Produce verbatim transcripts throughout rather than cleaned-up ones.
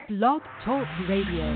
Blog Talk Radio.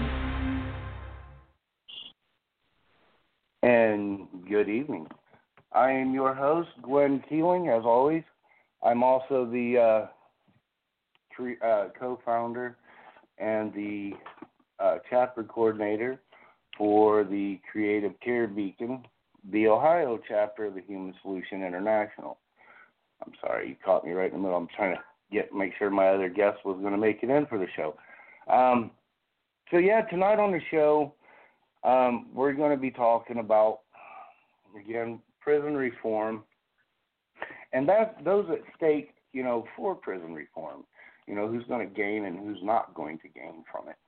And good evening. I am your host, Glenn Keeling, as always. I'm also the uh, tre- uh, co-founder and the uh, chapter coordinator for the Creative Care Beacon, the Ohio chapter of the Human Solution International. I'm sorry, you caught me right in the middle. I'm trying to get make sure my other guest was going to make it in for the show. Um, so, yeah, tonight on the show, um, we're going to be talking about, again, prison reform, and that those at stake, you know, for prison reform. You know, who's going to gain and who's not going to gain from it.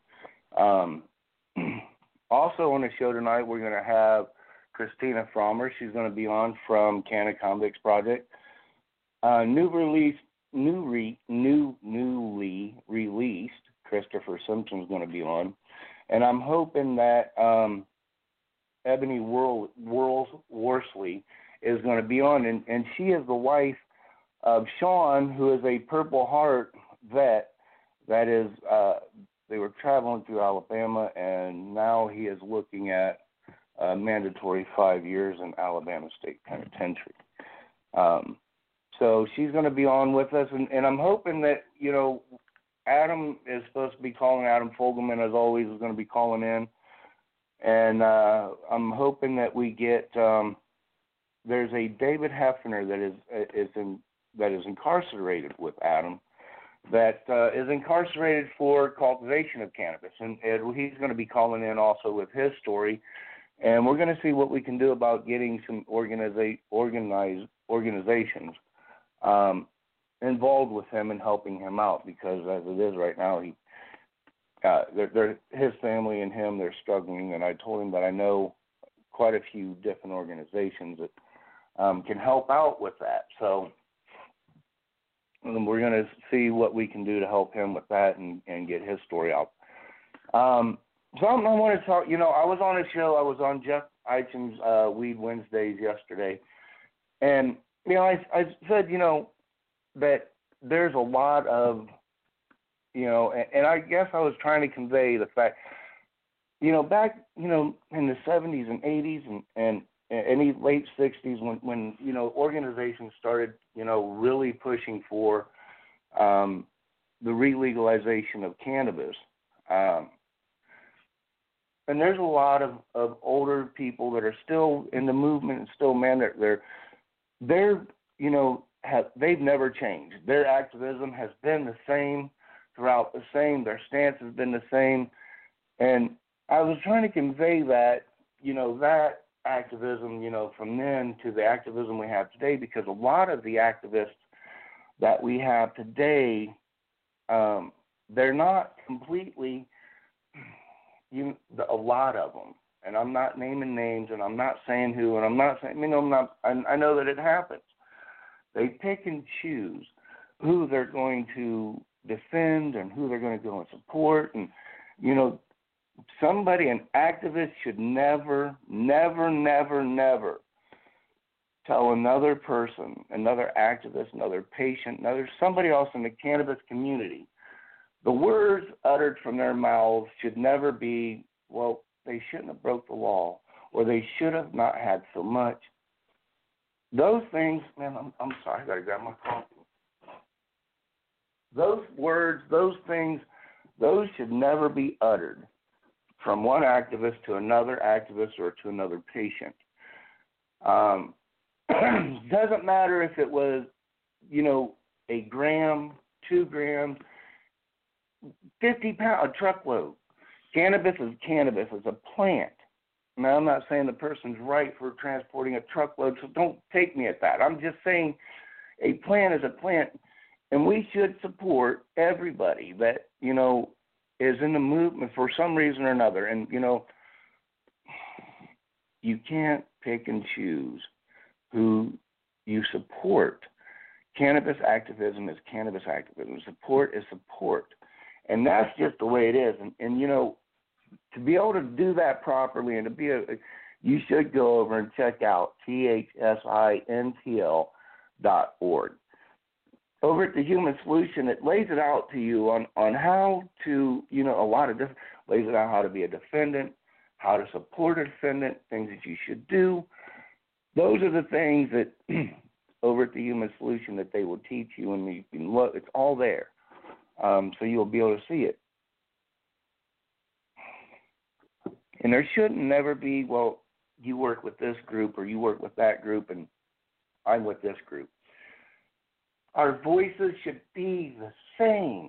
Um, also on the show tonight, we're going to have Christina Frommer. She's going to be on from Canada Convicts Project. Uh, new release, new re, new newly released Christopher Simpson's going to be on, and I'm hoping that um, Ebony World, World Worsley is going to be on, and, and she is the wife of Sean, who is a Purple Heart vet. That is, uh, they were traveling through Alabama, and now he is looking at a mandatory five years in Alabama State Penitentiary. Um, so she's going to be on with us, and, and I'm hoping that, you know, Adam is supposed to be calling. Adam Fogelman, as always, is going to be calling in, and uh, I'm hoping that we get. Um, there's a David Hefner that is is in that is incarcerated with Adam, that uh, is incarcerated for cultivation of cannabis, and, and he's going to be calling in also with his story, and we're going to see what we can do about getting some organiza- organized organizations um, involved with him and helping him out, because as it is right now, he, uh, they're, they're, his family and him, they're struggling, and I told him that I know quite a few different organizations that um, can help out with that. So and we're going to see what we can do to help him with that and, and get his story out. Um, something I want to talk, you know, I was on a show, I was on Jeff Eichen's uh, Weed Wednesdays yesterday, and, you know, I, I said, you know, that there's a lot of, you know, and, and I guess I was trying to convey the fact, you know, back, you know, in the seventies and eighties and, and, and the late sixties when, when, you know, organizations started, you know, really pushing for um, the re-legalization of cannabis. Um, and there's a lot of, of older people that are still in the movement and still, man, they're, they're, they're you know, have, they've never changed. Their activism has been the same throughout the same. Their stance has been the same. And I was trying to convey that, you know, that activism, you know, from then to the activism we have today, because a lot of the activists that we have today, um, they're not completely, you, a lot of them, and I'm not naming names, and I'm not saying who, and I'm not saying, you know, I'm not, I, I know that it happens. They pick and choose who they're going to defend and who they're going to go and support. And, you know, somebody, an activist should never, never, never, never tell another person, another activist, another patient, another somebody else in the cannabis community, the words uttered from their mouths should never be, well, they shouldn't have broke the law, or they should have not had so much. Those things, man, I'm, I'm sorry, I got to grab my coffee. Those words, those things, those should never be uttered from one activist to another activist or to another patient. Um, doesn't matter if it was, you know, a gram, two grams, fifty pounds, a truckload. Cannabis is cannabis. It's a plant. Now, I'm not saying the person's right for transporting a truckload, so don't take me at that. I'm just saying a plant is a plant, and we should support everybody that, you know, is in the movement for some reason or another. And, you know, you can't pick and choose who you support. Cannabis activism is cannabis activism. Support is support. And that's just the way it is. And, and you know, to be able to do that properly and to be a, you should go over and check out T H S I N T L dot org. over at the Human Solution, it lays it out to you on, on how to, you know, a lot of different, lays it out how to be a defendant, how to support a defendant, things that you should do. Those are the things that over at the Human Solution that they will teach you, and you can look, it's all there. Um, so you'll be able to see it. And there shouldn't never be, well, you work with this group or you work with that group and I'm with this group. Our voices should be the same.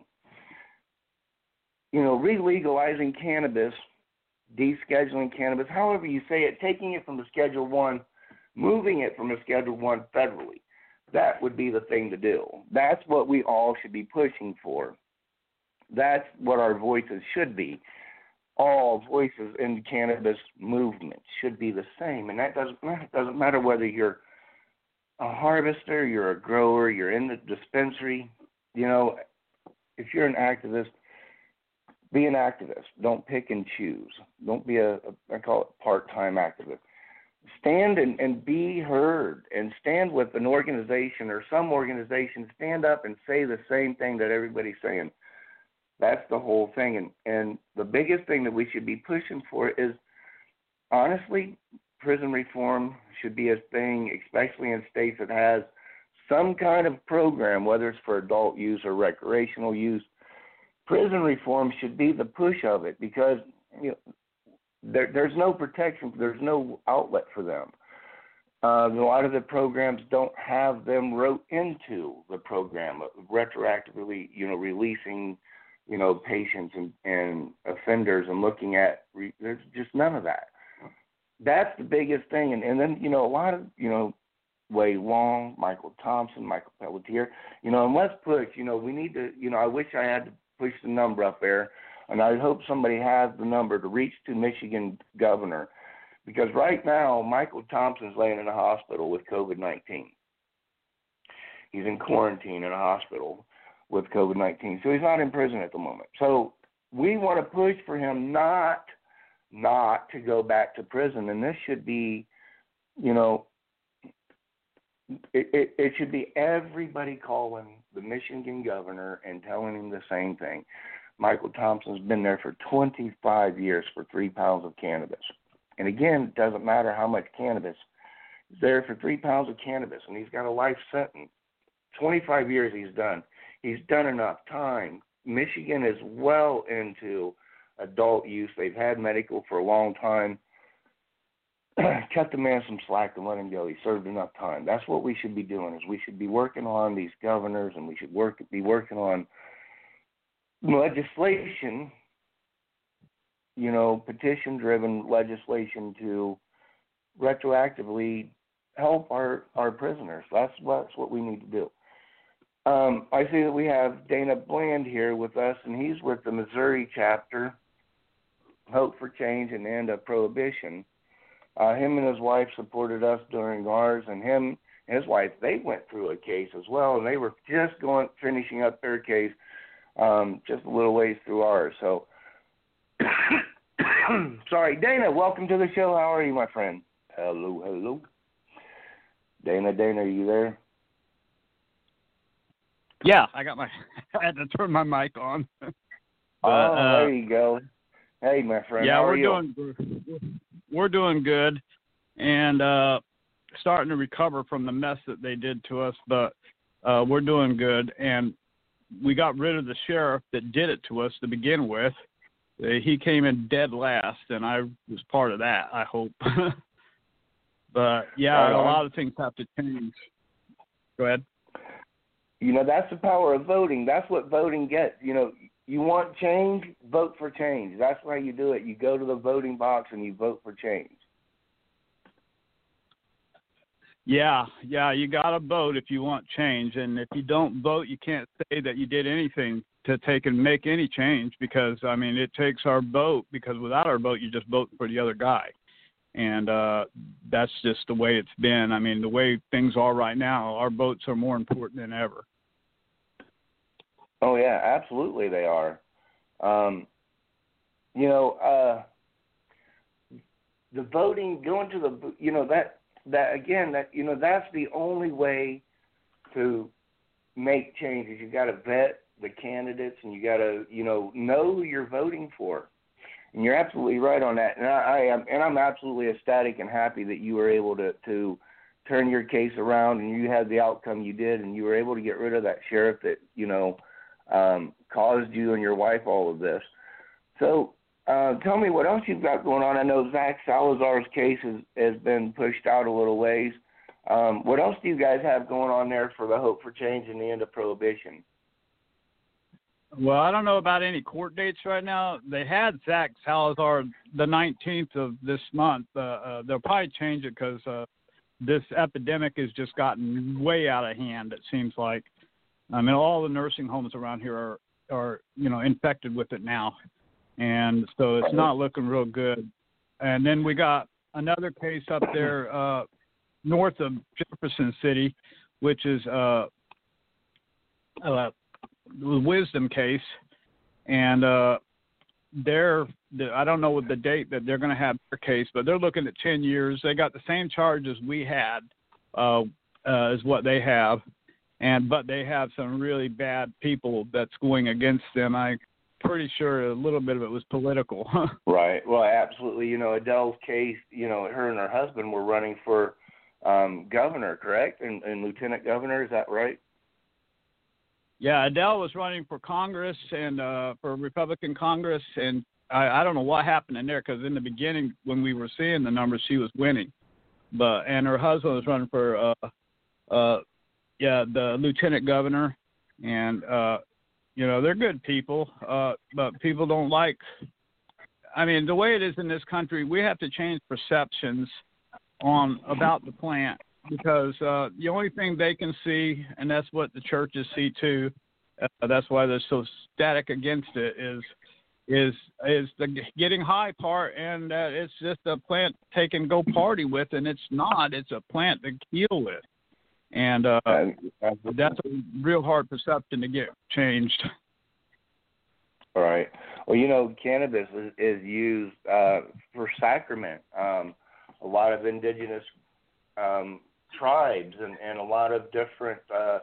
You know, re-legalizing cannabis, descheduling cannabis, however you say it, taking it from the Schedule One, moving it from a Schedule One federally, that would be the thing to do. That's what we all should be pushing for. That's what our voices should be. All voices in the cannabis movement should be the same, and that doesn't it doesn't matter whether you're a harvester, you're a grower, you're in the dispensary. You know, if you're an activist, be an activist. Don't pick and choose. Don't be a, a I call it part-time activist. Stand and, and be heard, and stand with an organization or some organization. Stand up and say the same thing that everybody's saying. That's the whole thing. And, and the biggest thing that we should be pushing for is, honestly, prison reform should be a thing, especially in states that has some kind of program, whether it's for adult use or recreational use. Prison reform should be the push of it, because you know, there, there's no protection, there's no outlet for them. Uh, a lot of the programs don't have them wrote into the program, retroactively, you know, releasing, you know, patients and, and offenders and looking at, re, there's just none of that. That's the biggest thing. And, and then, you know, a lot of, you know, Wade Long, Michael Thompson, Michael Pelletier, you know, and let's push, you know, we need to, you know, I wish I had to push the number up there, and I hope somebody has the number to reach to Michigan governor, because right now Michael Thompson's laying in a hospital with COVID nineteen. He's in quarantine in a hospital with COVID nineteen, so he's not in prison at the moment. So we want to push for him not, not to go back to prison, and this should be, you know, It, it, it should be everybody calling the Michigan governor and telling him the same thing. Michael Thompson's been there for twenty-five years for three pounds of cannabis. And again, it doesn't matter how much cannabis. He's there for three pounds of cannabis, and he's got a life sentence. twenty-five years he's done. He's done enough time. Michigan is well into adult use. They've had medical for a long time. Cut the man some slack and let him go. He served enough time. That's what we should be doing. Is we should be working on these governors, and we should work be working on legislation. You know, petition-driven legislation to retroactively help our, our prisoners. That's what, that's what we need to do. Um, I see that we have Dana Bland here with us, and he's with the Missouri chapter, Hope for Change and End of Prohibition. Uh, him and his wife supported us during ours, and him and his wife, they went through a case as well, and they were just going finishing up their case um, just a little ways through ours. So, sorry, Dana, welcome to the show. How are you, my friend? Hello, hello. Dana, Dana, are you there? Yeah, I got my. I had to turn my mic on. but, oh, uh, there you go. Hey, my friend. Yeah, how we're are you? doing. We're doing good, and uh, starting to recover from the mess that they did to us. But uh, we're doing good, and we got rid of the sheriff that did it to us to begin with. Uh, he came in dead last, and I was part of that, I hope. But yeah, Right a on. lot of things have to change. Go ahead. You know, that's the power of voting. That's what voting gets. You know, you want change, vote for change. That's why you do it. You go to the voting box and you vote for change. Yeah, yeah, you got to vote if you want change. And if you don't vote, you can't say that you did anything to take and make any change, because, I mean, it takes our vote, because without our vote, you just vote for the other guy. And uh, that's just the way it's been. I mean, the way things are right now, our votes are more important than ever. Oh, yeah, absolutely they are. Um, you know, uh, the voting, going to the, you know, that, that again, that, you know, that's the only way to make changes, you got to vet the candidates, and you got to, you know, know who you're voting for. And you're absolutely right on that. And I, I am, and I'm absolutely ecstatic and happy that you were able to, to turn your case around and you had the outcome you did, and you were able to get rid of that sheriff that, you know, um, caused you and your wife all of this. So uh, tell me what else you've got going on. I know Zach Salazar's case has, has been pushed out a little ways. Um, what else do you guys have going on there for the Hope for Change and the end of Prohibition? Well, I don't know about any court dates right now. They had Zach Salazar the nineteenth of this month. Uh, uh, they'll probably change it because uh, this epidemic has just gotten way out of hand, it seems like. I mean, all the nursing homes around here are, are you know, infected with it now. And so it's not looking real good. And then we got another case up there uh, north of Jefferson City, which is uh, uh the Wisdom case, and uh, they're I don't know what the date that they're going to have their case, but they're looking at ten years. They got the same charges we had uh, uh, as what they have, and but they have some really bad people that's going against them. I'm pretty sure a little bit of it was political. Right. Well, absolutely. You know, Adele's case. You know, her and her husband were running for um, governor, correct, and, and lieutenant governor. Is that right? Yeah, Adele was running for Congress and uh, for Republican Congress, and I, I don't know what happened in there because in the beginning when we were seeing the numbers, she was winning, but and her husband was running for uh, uh, yeah the lieutenant governor, and uh, you know they're good people, uh, but people don't like. I mean, the way it is in this country, we have to change perceptions on about the plant. Because uh, the only thing they can see, and that's what the churches see too, uh, that's why they're so static against it, is is is the getting high part, and that it's just a plant they can go party with, and it's not. It's a plant to heal with, and uh, that's a real hard perception to get changed. All right. Well, you know, cannabis is, is used uh, for sacrament. Um, a lot of indigenous um, tribes and, and a lot of different uh,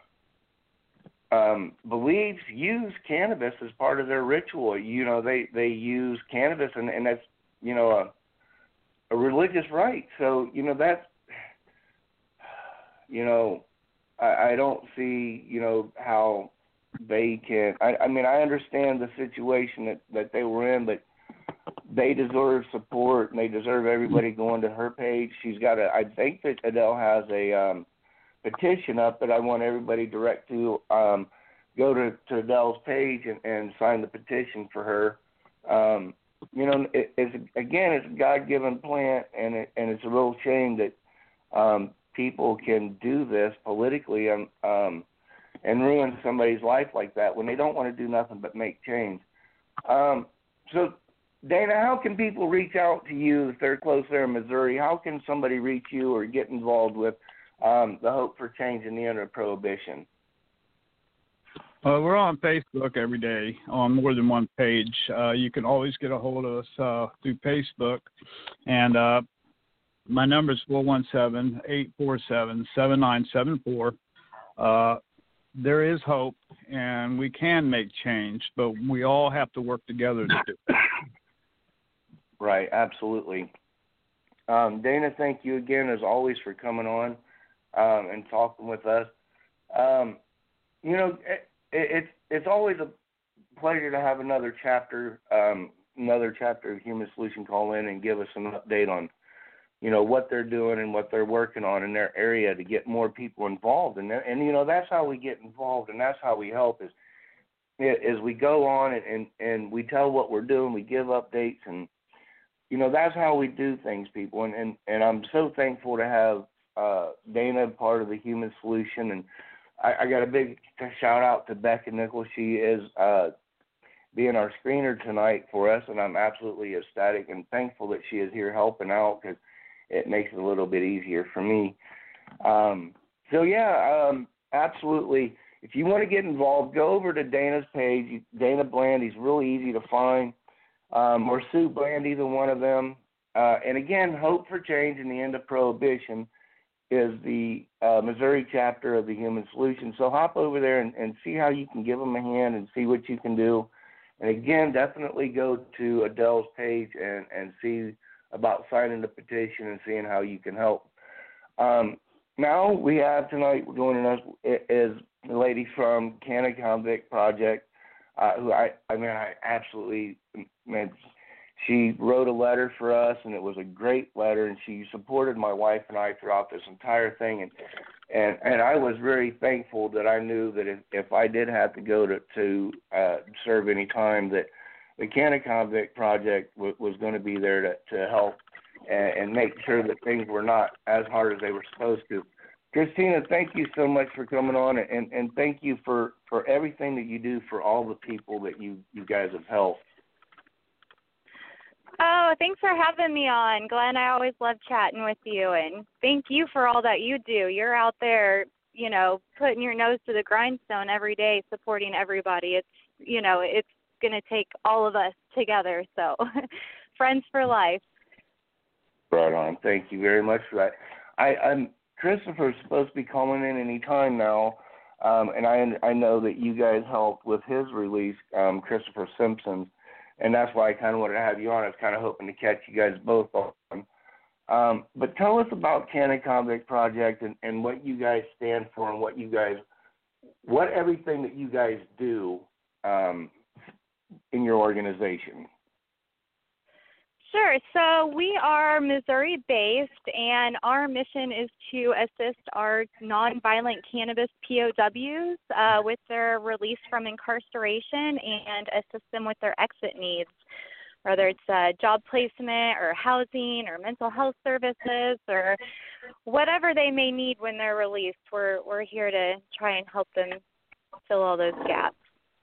um, beliefs use cannabis as part of their ritual. You know, they, they use cannabis, and, and that's, you know, a, a religious rite. So, you know, that's, you know, I, I don't see, you know, how they can, I, I mean, I understand the situation that, that they were in, but they deserve support, and they deserve everybody going to her page. She's got a, I think that Adele has a um, petition up that I want everybody direct to um, go to, to Adele's page and, and sign the petition for her. Um, you know, it, it's again, it's a God-given plant, and it, and it's a real shame that um, people can do this politically and um, and ruin somebody's life like that when they don't want to do nothing but make change. Um, so. Dana, how can people reach out to you if they're close there in Missouri? How can somebody reach you or get involved with um, the Hope for Change and the End of Prohibition? Uh, we're on Facebook every day on more than one page. Uh, you can always get a hold of us uh, through Facebook. And uh, my number is four one seven, eight four seven, seven nine seven four. Uh, there is hope, and we can make change, but we all have to work together to do it. Right, absolutely. Um, Dana, thank you again, as always, for coming on um, and talking with us. Um, you know, it, it, it's it's always a pleasure to have another chapter, um, another chapter of Human Solution call in and give us an update on, you know, what they're doing and what they're working on in their area to get more people involved. And, and you know, that's how we get involved, and that's how we help is, is we go on and, and, and we tell what we're doing, we give updates, and you know, that's how we do things, people. And, and, and I'm so thankful to have uh, Dana part of the Human Solution. And I, I got a big shout out to Becca Nichols. She is uh, being our screener tonight for us, and I'm absolutely ecstatic and thankful that she is here helping out because it makes it a little bit easier for me. Um, so, yeah, um, absolutely. If you want to get involved, go over to Dana's page, Dana Bland. He's really easy to find. Um, or Sue Bland, either one of them. Uh, and again, Hope for Change and the End of Prohibition. is the uh, Missouri chapter of the Human Solution. So hop over there and, and see how you can give them a hand and see what you can do. And again, definitely go to Adele's page and, and see about signing the petition and seeing how you can help. Um, now we have tonight joining us is the lady from Can-A-Convict Project, uh, who I, I mean, I absolutely, man, she wrote a letter for us, and it was a great letter, and she supported my wife and I throughout this entire thing, and and, and I was very thankful that I knew that if, if I did have to go to, to uh, serve any time, that the Can-A-Convict Project w- was going to be there to, to help and, and make sure that things were not as hard as they were supposed to. Christina, thank you so much for coming on, and, and thank you for, for everything that you do for all the people that you, you guys have helped. Oh, thanks for having me on, Glenn. I always love chatting with you, and thank you for all that you do. You're out there, you know, putting your nose to the grindstone every day, supporting everybody. It's, you know, it's going to take all of us together, so friends for life. Right on. Thank you very much for that. I, I'm Christopher's supposed to be calling in any time now, um, and I I know that you guys helped with his release, um, Christopher Simpson. And that's why I kind of wanted to have you on. I was kind of hoping to catch you guys both on. Um, but tell us about Can-A-Convict Project and, and what you guys stand for and what you guys, what everything that you guys do um, in your organization. Sure. So we are Missouri-based, and our mission is to assist our nonviolent cannabis P O Ws uh, with their release from incarceration and assist them with their exit needs, whether it's uh, job placement or housing or mental health services or whatever they may need when they're released. We're we're here to try and help them fill all those gaps.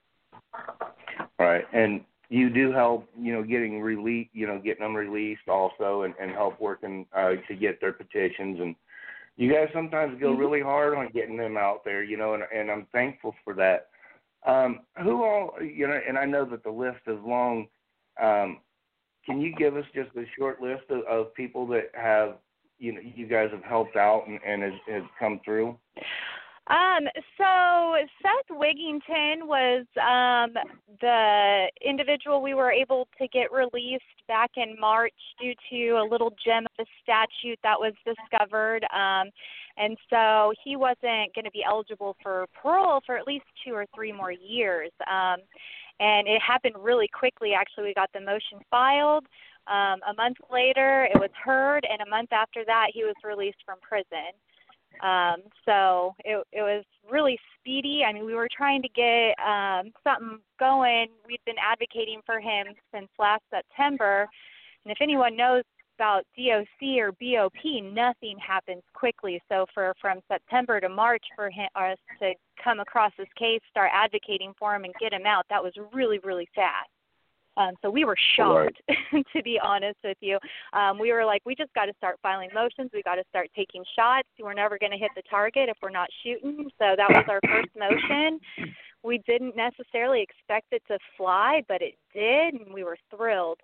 All right, and you do help, you know, getting release, you know, getting them released also, and, and help working uh, to get their petitions. And you guys sometimes go really hard on getting them out there, you know, and, and I'm thankful for that. Um, who all, you know, and I know that the list is long. Um, can you give us just a short list of, of people that have, you know, you guys have helped out and, and has, has come through? Um, so Seth Wigington was um, the individual we were able to get released back in March due to a little gem of a statute that was discovered. Um, and so he wasn't going to be eligible for parole for at least two or three more years. Um, and it happened really quickly. Actually, we got the motion filed. Um, a month later, it was heard, and a month after that, he was released from prison. Um, so it, it was really speedy. I mean, we were trying to get um, something going. We'd been advocating for him since last September. And if anyone knows about D O C or B O P, nothing happens quickly. So for from September to March for him, us to come across this case, start advocating for him and get him out, that was really, really fast. Um, so we were shocked, right. to be honest with you. Um, we were like, we just got to start filing motions. We got to start taking shots. We're never going to hit the target if we're not shooting. So that was our first motion. We didn't necessarily expect it to fly, but it did, and we were thrilled.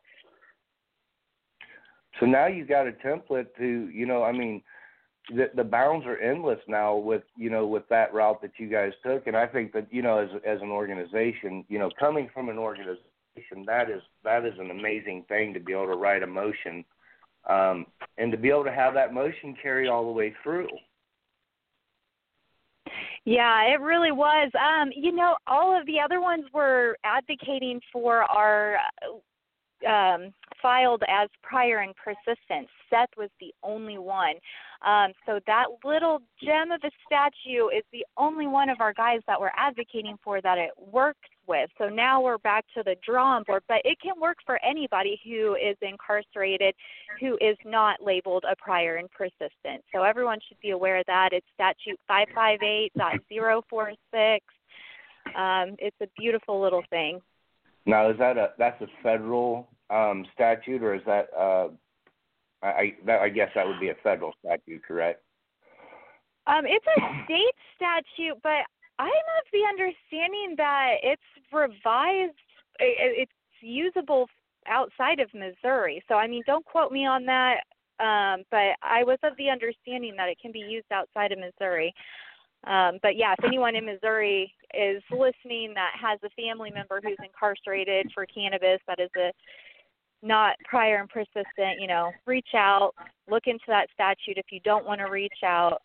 So now you got a template to, you know, I mean, the, the bounds are endless now with, you know, with that route that you guys took. And I think that, you know, as as an organization, you know, coming from an organization, that is that is an amazing thing to be able to write a motion um, and to be able to have that motion carry all the way through. Yeah, it really was. Um, you know, all of the other ones were advocating for our um, filed as prior and persistent. Seth was the only one. Um, so that little gem of a statue is the only one of our guys that we're advocating for that it works with. So now we're back to the drawing board, but it can work for anybody who is incarcerated who is not labeled a prior and persistent. So everyone should be aware of that. It's statute five five eight point zero four six. Um, it's a beautiful little thing. Now, is that a that's a federal um, statute, or is that uh, I that, I guess that would be a federal statute, correct? Um, it's a state statute, but I'm of the understanding that it's revised. It's usable outside of Missouri. So, I mean, don't quote me on that. um, but I was of the understanding that it can be used outside of Missouri. Um, but, yeah, if anyone in Missouri is listening that has a family member who's incarcerated for cannabis that is a not prior and persistent, you know, reach out, look into that statute if you don't want to reach out.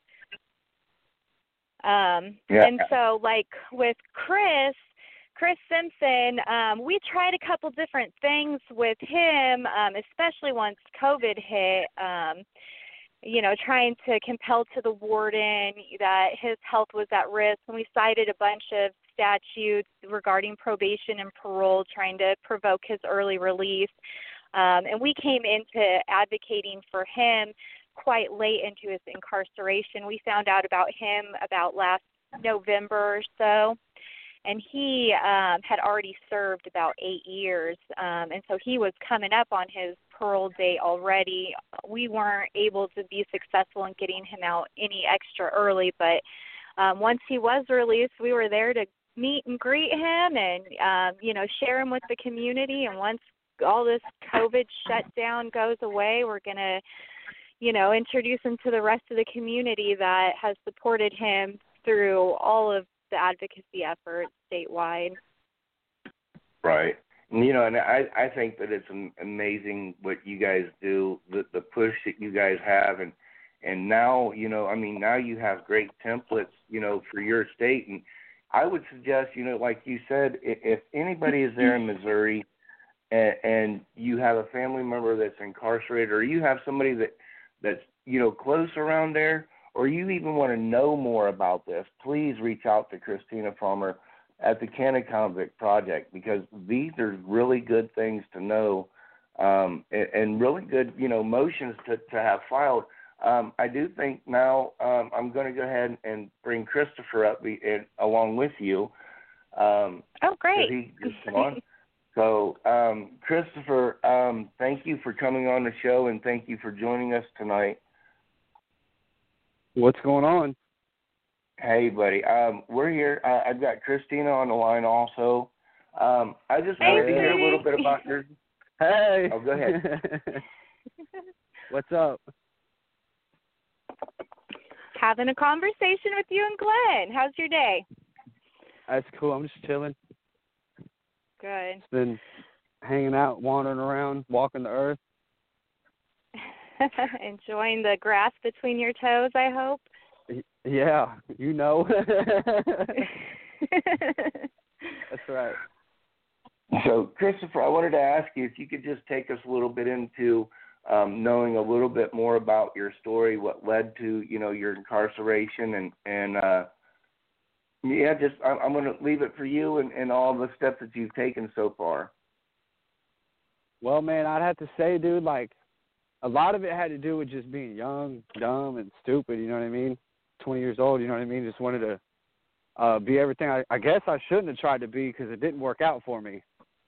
Um, yeah. And so, like, with Chris, Chris Simpson, um, we tried a couple different things with him, um, especially once COVID hit, um, you know, trying to compel to the warden that his health was at risk. And we cited a bunch of statutes regarding probation and parole, trying to provoke his early release. Um, and we came into advocating for him quite late into his incarceration. We found out about him about last November or so. And he um, had already served about eight years, um, and so he was coming up on his parole date already. We weren't able to be successful in getting him out any extra early, but um, once he was released, we were there to meet and greet him and, um, you know, share him with the community. And once all this COVID shutdown goes away, we're going to, you know, introduce him to the rest of the community that has supported him through all of the advocacy efforts statewide. Right. And, you know, and I, I think that it's amazing what you guys do, the, the push that you guys have. And, and now, you know, I mean, now you have great templates, you know, for your state. And I would suggest, you know, like you said, if anybody is there in Missouri and, and you have a family member that's incarcerated, or you have somebody that, that's, you know, close around there, or you even want to know more about this, please reach out to Christina Farmer at the Can-A-Convict Project, because these are really good things to know, um, and, and really good, you know, motions to, to have filed. Um, I do think now um, I'm going to go ahead and bring Christopher up be, and, along with you. Um, oh, great. He just on. So, um, Christopher, um, thank you for coming on the show, and thank you for joining us tonight. What's going on? Hey, buddy. Um, we're here. Uh, I've got Christina on the line also. Um, I just hey, wanted to hear a little bit about your... Hey. Oh, go ahead. What's up? Having a conversation with you and Glenn. How's your day? That's cool. I'm just chilling. Good. Just been hanging out, wandering around, walking the earth. Enjoying the grass between your toes, I hope. Yeah, you know. That's right. So, Christopher, I wanted to ask you if you could just take us a little bit into um, knowing a little bit more about your story, what led to, you know, your incarceration, and, and uh, yeah, just I'm, I'm going to leave it for you and, and all the steps that you've taken so far. Well, man, I'd have to say, dude, like, a lot of it had to do with just being young, dumb, and stupid, you know what I mean? twenty years old, you know what I mean? Just wanted to uh, be everything I, I guess I shouldn't have tried to be, because it didn't work out for me.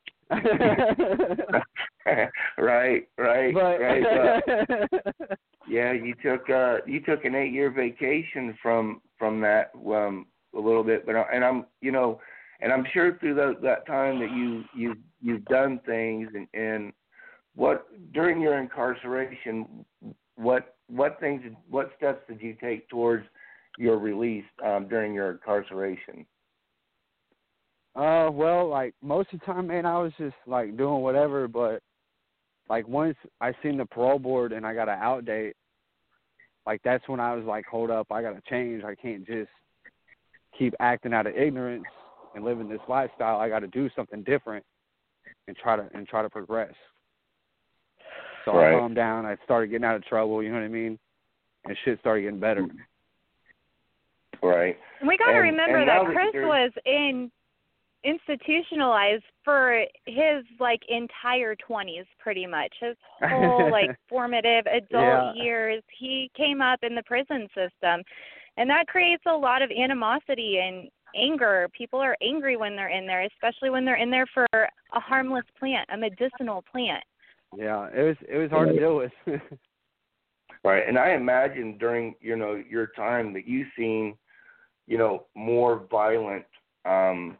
right, right, but, right. Uh, yeah, you took uh, you took an eight-year vacation from from that um, a little bit, but and I'm you know, and I'm sure through the, that time that you you you've done things and, and what during your incarceration, what what things what steps did you take towards your release um, during your incarceration? Uh, well, like, most of the time, man, I was just, like, doing whatever, but, like, once I seen the parole board and I got an out date, like, that's when I was like, hold up, I got to change. I can't just keep acting out of ignorance and living this lifestyle. I got to do something different and try to and try to progress. So right. I calmed down. I started getting out of trouble, you know what I mean? And shit started getting better. Right. And we got to remember and that that Chris you're... was in institutionalized for his, like, entire twenties, pretty much. His whole, like, formative adult yeah. years, he came up in the prison system. And that creates a lot of animosity and anger. People are angry when they're in there, especially when they're in there for a harmless plant, a medicinal plant. Yeah, it was it was hard to deal with. Right, and I imagine during, you know, your time that you've seen, you know, more violent um,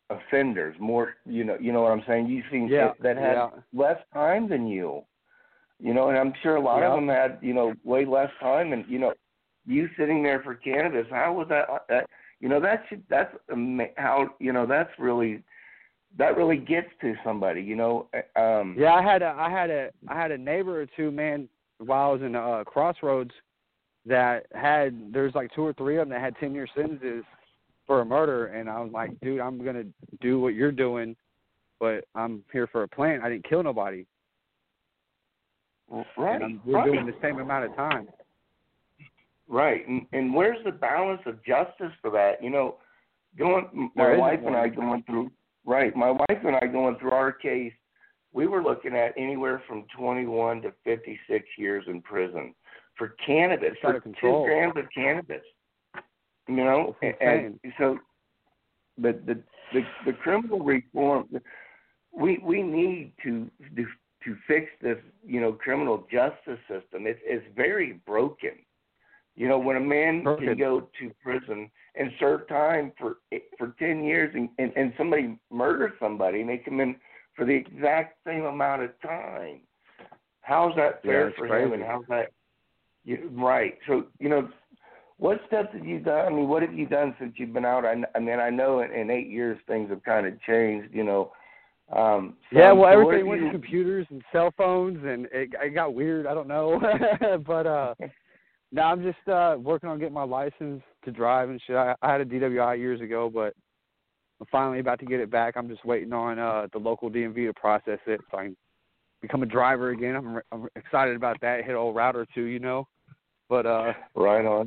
offenders, more, you know, you know what I'm saying? You've seen yeah, that had yeah. less time than you. You know, and I'm sure a lot Yep. of them had, you know, way less time. And, you know, you sitting there for cannabis, how was that? that you know, that should, that's ama- how, you know, that's really, that really gets to somebody, you know. Um, Yeah, I had a, I had a, I had a neighbor or two, man, while I was in uh, Crossroads, that had, there's like two or three of them that had ten year sentences for a murder, and I was like, dude, I'm gonna do what you're doing, but I'm here for a plant. I didn't kill nobody. right. And I'm, we're right. doing the same amount of time. Right. And, and where's the balance of justice for that? You know, going, my There isn't wife and one. I going through, right, my wife and I going through our case, we were looking at anywhere from twenty-one to fifty-six years in prison for cannabis, It's out for of control. two grams of cannabis. You know, It's and, and so the, the the the criminal reform, we we need to to to fix this, you know, criminal justice system. It's it's very broken. You know, when a man Broken. can go to prison and serve time for for ten years, and, and, and somebody murders somebody, and they come in for the exact same amount of time. How's that Yeah, fair it's for crazy. him? And how's that? You, right. So, you know, what steps have you done? I mean, what have you done since you've been out? I, I mean, I know in, in eight years things have kind of changed. You know. Um, so, Yeah, well, so what everything have went you, to computers and cell phones, and it, it got weird. I don't know, but uh, now I'm just uh, working on getting my license to drive and shit. I, I had a D W I years ago, but I'm finally about to get it back. I'm just waiting on uh, the local D M V to process it so I can become a driver again. I'm, I'm excited about that. Hit old route or two, you know. But uh, right on.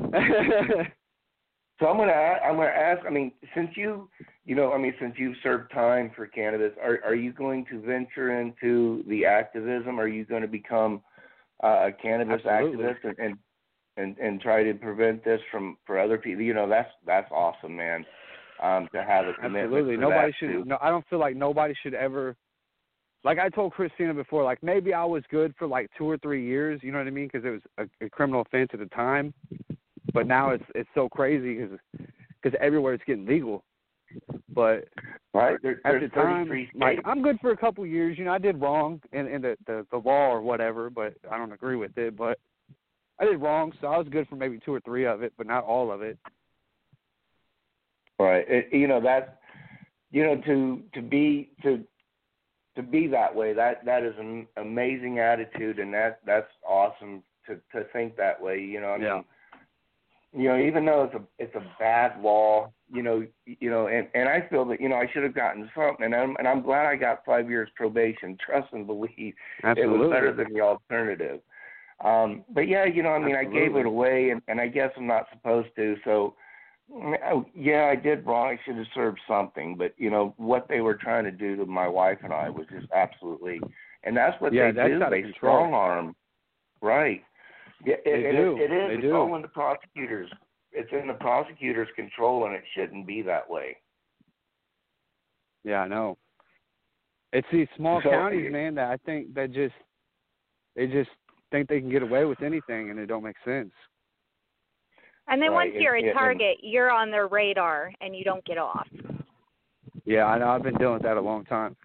So I'm gonna I'm gonna ask. I mean, since you you know I mean since you've served time for cannabis, are are you going to venture into the activism? Are you going to become uh, a cannabis Absolutely. activist and, and and and try to prevent this from for other people? You know, that's that's awesome, man. Um, to have a commitment. Absolutely. to Nobody that should. too. No, I don't feel like nobody should ever. Like I told Christina before, like maybe I was good for like two or three years. You know what I mean? Because it was a, a criminal offense at the time. But now it's it's so crazy because because everywhere it's getting legal. But Right. There, at there's the time, thirty-three like states. I'm good for a couple of years. You know, I did wrong in, in the, the the law or whatever, but I don't agree with it. But I did wrong, so I was good for maybe two or three of it, but not all of it. Right. It, you know that's you know to to be to to be that way. That that is an amazing attitude, and that that's awesome to to think that way. You know. I Yeah. mean, you know, even though it's a it's a bad law, you know, you know, and, and I feel that you know I should have gotten something, and I'm and I'm glad I got five years probation. Trust and believe, Absolutely. it was better than the alternative. Um, but yeah, you know, I mean, Absolutely. I gave it away, and, and I guess I'm not supposed to. So, oh, yeah, I did wrong. I should have served something. But you know what they were trying to do to my wife and I was just absolutely, and that's what Yeah, they that's do. out of They control. strong arm, right? Yeah, They it, and do. It, it is. They it's do. all in the prosecutors. It's in the prosecutor's control, and it shouldn't be that way. Yeah, I know. It's these small So- counties, man, that I think that just they just think they can get away with anything, and it don't make sense. And then Right, once you're it- a it- target, you're on their radar and you don't get off. Yeah, I know. I've been dealing with that a long time.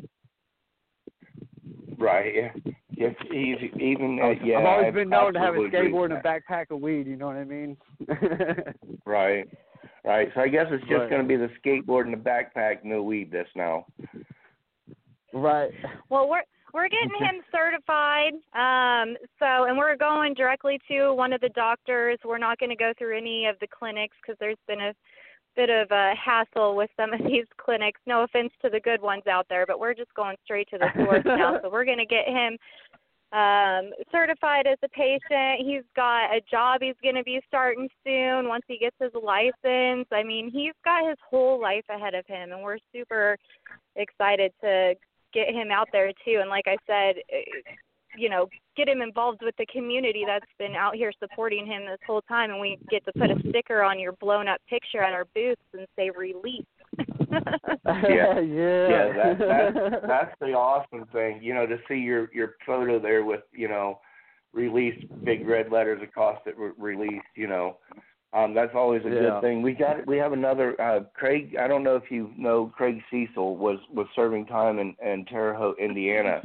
Right. Yeah. It's easy. Even uh, I've yeah. I've always I been known to have a absolutely agree skateboard and with a backpack of weed. You know what I mean? that. Right. Right. So I guess it's just Right. going to be the skateboard and the backpack, no weed. This now. Right. Well, we're we're getting him certified. Um, so, and we're going directly to one of the doctors. We're not going to go through any of the clinics because there's been a bit of a hassle with some of these clinics. No offense to the good ones out there, but we're just going straight to the source now. So we're going to get him um, certified as a patient. He's got a job he's going to be starting soon once he gets his license. I mean, he's got his whole life ahead of him, and we're super excited to get him out there too. And like I said, you know, get him involved with the community that's been out here supporting him this whole time, and we get to put a sticker on your blown up picture at our booths and say release. Yeah. yeah. Yeah. That, that that's the awesome thing. You know, to see your your photo there with you know, released big red letters across it. Re- released. You know. Um, that's always a Yeah. good thing. We got we have another uh, Craig. I don't know if you know Craig Cecil was, was serving time in, in Terre Haute, Indiana.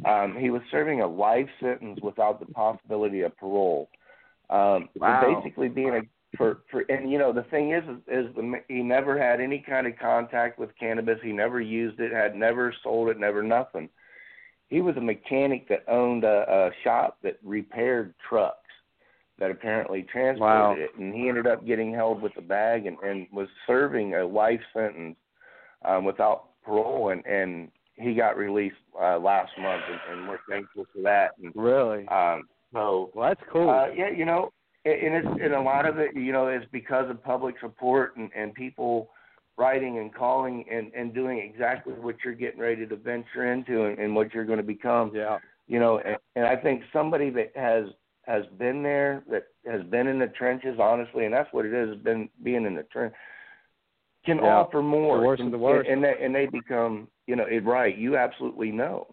Um, he was serving a life sentence without the possibility of parole. Um, Wow. For basically being a for, for and you know the thing is is, is the, he never had any kind of contact with cannabis. He never used it, had never sold it, never nothing. He was a mechanic that owned a, a shop that repaired trucks that apparently transported Wow. it, and he ended up getting held with a bag and, and was serving a life sentence um, without parole, and, and he got released uh, last month, and, and we're thankful for that. And, Really? Um, so, Well, that's cool. uh, yeah, you know, and it's and a lot of it, you know, is because of public support and, and people writing and calling and, and doing exactly what you're getting ready to venture into and, and what you're going to become. Yeah. You know, and, and I think somebody that has has been there, that has been in the trenches, honestly, and that's what it is, has been being in the trench, can Yeah. offer more. The worst of the worst. And they, and they become, you know, it, right, you absolutely know.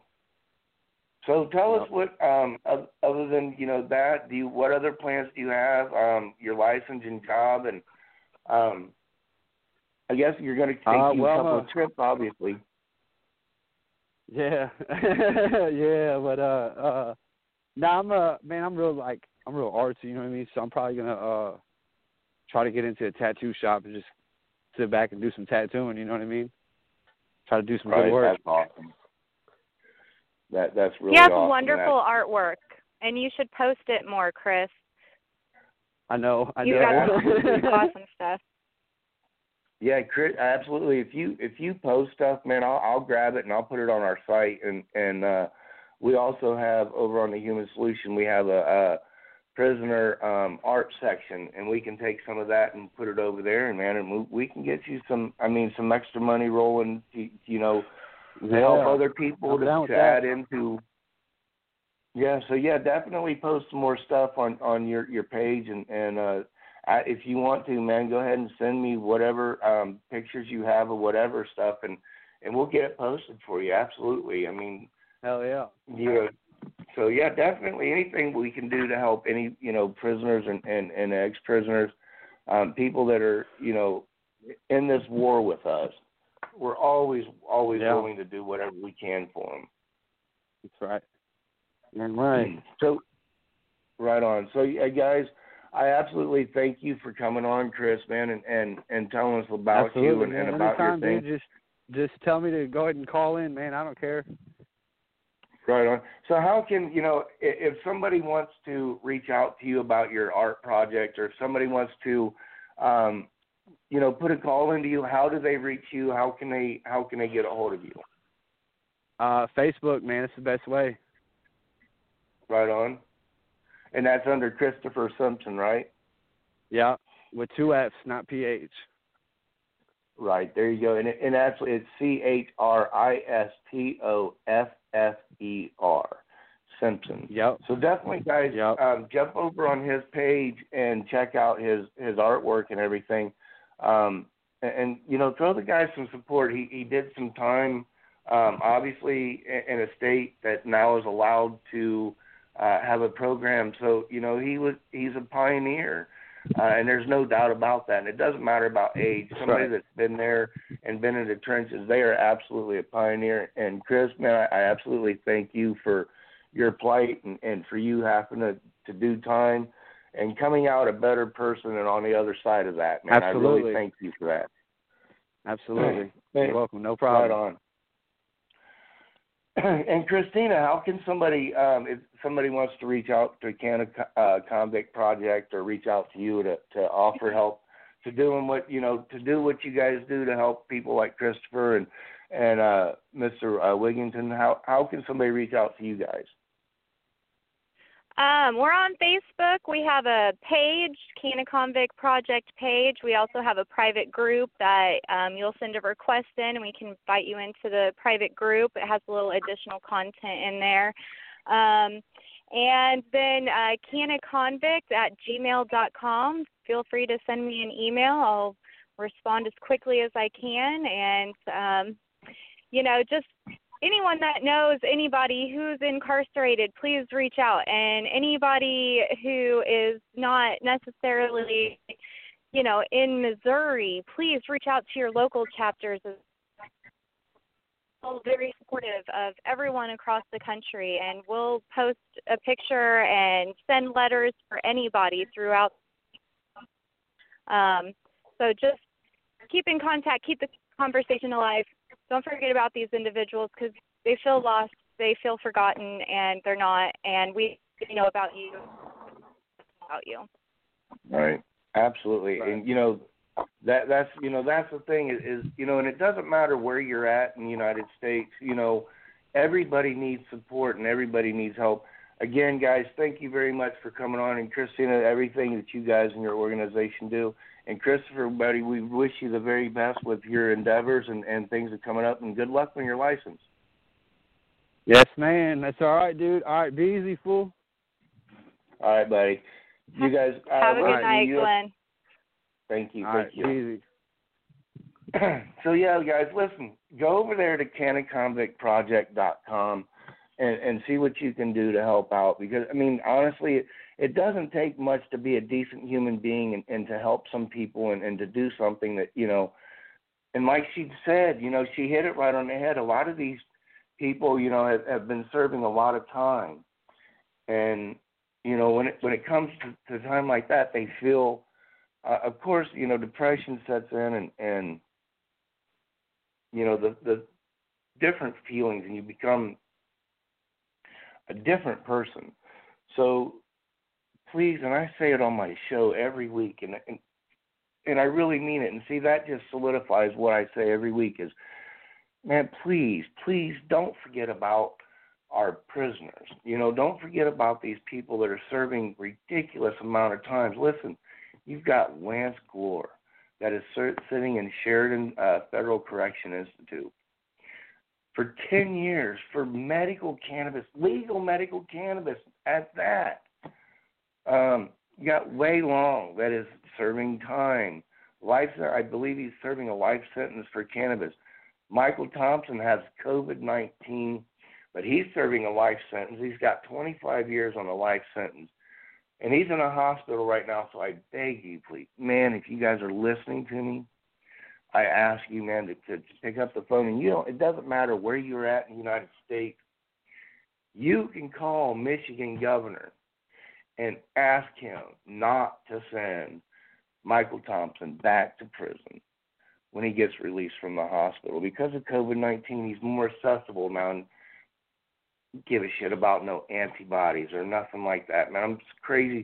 So tell Yep. us what, um, other than, you know, that, do you, what other plans do you have, um, your license and job, and um, I guess you're going to take Uh, you well, a couple uh, of trips, obviously. Yeah. yeah, but, uh, uh, no, I'm, uh, man, I'm real, like, I'm real artsy, you know what I mean? So I'm probably going to, uh, try to get into a tattoo shop and just sit back and do some tattooing, you know what I mean? Try to do some Right, good work. that's awesome. That that's really He has awesome. wonderful That's, artwork, and you should post it more, Chris. I know, I You know. got awesome stuff. Yeah, Chris, absolutely. If you if you post stuff, man, I'll I'll grab it and I'll put it on our site. And and uh, we also have over on the Human Solution, we have a, a prisoner um, art section, and we can take some of that and put it over there. And man, and we, we can get you some. I mean, some extra money rolling. To, you know, to Yeah. help other people I'm to, down with to that. add into. Yeah, so yeah, definitely post some more stuff on, on your, your page, and and uh, I, if you want to, man, go ahead and send me whatever um, pictures you have or whatever stuff, and, and we'll get it posted for you. Absolutely. I mean, Hell yeah. yeah. So yeah, definitely anything we can do to help any you know prisoners and, and, and ex-prisoners, um, people that are you know in this war with us. We're always always Yeah. willing to do whatever we can for them. That's right. You're right. So, right on. So, yeah, guys, I absolutely thank you for coming on, Chris, man, and, and, and telling us about Absolutely, you and, man. and about Anytime, your thing. dude, just just tell me to go ahead and call in, man. I don't care. Right on. So, how can you know if, if somebody wants to reach out to you about your art project, or if somebody wants to, um, you know, put a call into you? How do they reach you? How can they how can they get a hold of you? Uh, Facebook, man, it's the best way. Right on. And that's under Christopher Simpson, right? Yeah, with two F's, not P H. Right, there you go. And, it, and actually, it's C H R I S T O F F E R, Simpson. Yep. So definitely, guys, Yep. um, jump over on his page and check out his, his artwork and everything. Um, and, and, you know, throw the guy some support. He, he did some time, um, obviously, in, in a state that now is allowed to uh, have a program. So, you know, he was he's a pioneer. Uh, and there's no doubt about that. And it doesn't matter about age. Somebody right. that's been there and been in the trenches, they are absolutely a pioneer. And Chris, man, I, I absolutely thank you for your plight and, and for you having to, to do time and coming out a better person and on the other side of that, man. Absolutely. I really thank you for that. Absolutely. Hey, You're welcome. No problem. Right on. And Christina, how can somebody, um, if somebody wants to reach out to Canna uh, Convict Project or reach out to you to, to offer help to doing what you know to do what you guys do to help people like Christopher and and uh, Mister Uh, Wigington, how how can somebody reach out to you guys? Um, we're on Facebook. We have a page, Canna Convict Project page. We also have a private group that um, you'll send a request in, and we can invite you into the private group. It has a little additional content in there. Um, and then uh, Canna Convict at gmail dot com. Feel free to send me an email. I'll respond as quickly as I can. And, um, you know, just anyone that knows anybody who's incarcerated, please reach out. And anybody who is not necessarily, you know, in Missouri, please reach out to your local chapters. very supportive of everyone across the country, and we'll post a picture and send letters for anybody throughout. Um, so just keep in contact, keep the conversation alive. Don't forget about these individuals because they feel lost, they feel forgotten, and they're not. And we know about you, about you. Right. Absolutely. Right. And you know, that that's you know that's the thing is, is you know, and it doesn't matter where you're at in the United States. You know, everybody needs support and everybody needs help. Again, guys, thank you very much for coming on, and Christina, everything that you guys and your organization do. And Christopher, buddy, we wish you the very best with your endeavors and, and things that are coming up, and good luck on your license. Yes, man. That's all right, dude. All right, be easy, fool. All right, buddy. You guys uh, Have a good listen, night, you, Glenn. Thank you. All Thank right, you. be easy. So, yeah, guys, listen, go over there to canna convict project dot com and, and see what you can do to help out. Because, I mean, honestly, it, it doesn't take much to be a decent human being and, and to help some people and, and to do something that, you know, and like she said, you know, she hit it right on the head. A lot of these people, you know, have, have been serving a lot of time. And, you know, when it, when it comes to, to time like that, they feel, uh, of course, you know, depression sets in and, and you know, the, the different feelings, and you become a different person. So please, and I say it on my show every week, and, and and I really mean it. And see, that just solidifies what I say every week is, man, please, please don't forget about our prisoners. You know, don't forget about these people that are serving ridiculous amount of times. Listen, you've got Lance Glore that is sitting in Sheridan uh, Federal Correction Institute for ten years for medical cannabis, legal medical cannabis at that. Um, you got Wei Long that is serving time. Life, I believe he's serving a life sentence for cannabis. Michael Thompson has COVID nineteen, but he's serving a life sentence. He's got twenty-five years on a life sentence. And he's in a hospital right now, so I beg you, please, man, if you guys are listening to me, I ask you, man, to, to pick up the phone. And you know, it doesn't matter where you're at in the United States. You can call Michigan governor and ask him not to send Michael Thompson back to prison when he gets released from the hospital. Because of COVID nineteen, he's more accessible now. And give a shit about no antibodies or nothing like that, man. I'm just crazy.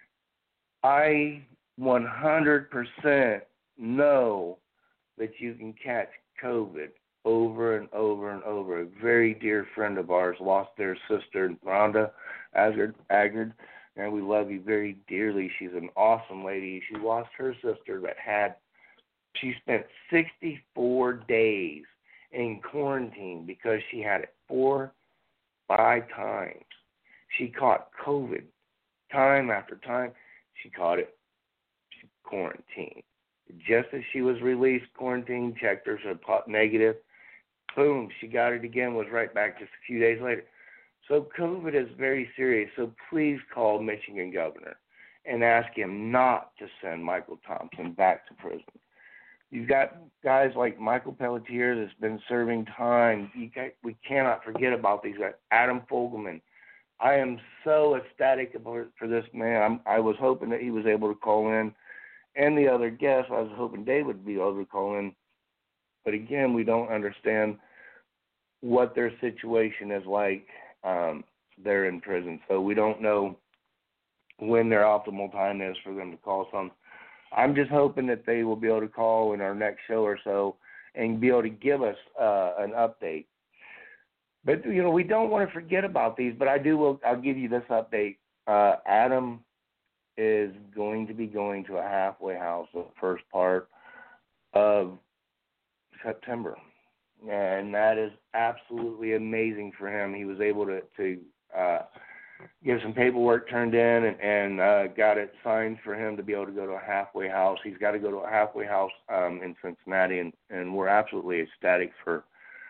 I one hundred percent know that you can catch COVID over and over and over. A very dear friend of ours lost their sister, Rhonda Agard, Agard, and we love you very dearly. She's an awesome lady. She lost her sister that had, she spent sixty-four days in quarantine because she had it four Five times. She caught COVID time after time. She caught it. She quarantined. Just as she was released, quarantine, checked her, so negative. Boom, she got it again, was right back just a few days later. So COVID is very serious. So please call Michigan governor and ask him not to send Michael Thompson back to prison. You've got guys like Michael Pelletier that's been serving time. You got, we cannot forget about these guys. Adam Fogelman. I am so ecstatic about, for this man. I'm, I was hoping that he was able to call in. And the other guests, I was hoping Dave would be able to call in. But again, we don't understand what their situation is like. Um, they're in prison. So we don't know when their optimal time is for them to call some. I'm just hoping that they will be able to call in our next show or so and be able to give us uh, an update. But, you know, we don't want to forget about these, but I do, will, I'll give you this update. Uh, Adam is going to be going to a halfway house the first part of September. And that is absolutely amazing for him. He was able to, to uh, get some paperwork turned in and, and uh, got it signed for him to be able to go to a halfway house. He's got to go to a halfway house um, in Cincinnati, and, and we're absolutely ecstatic for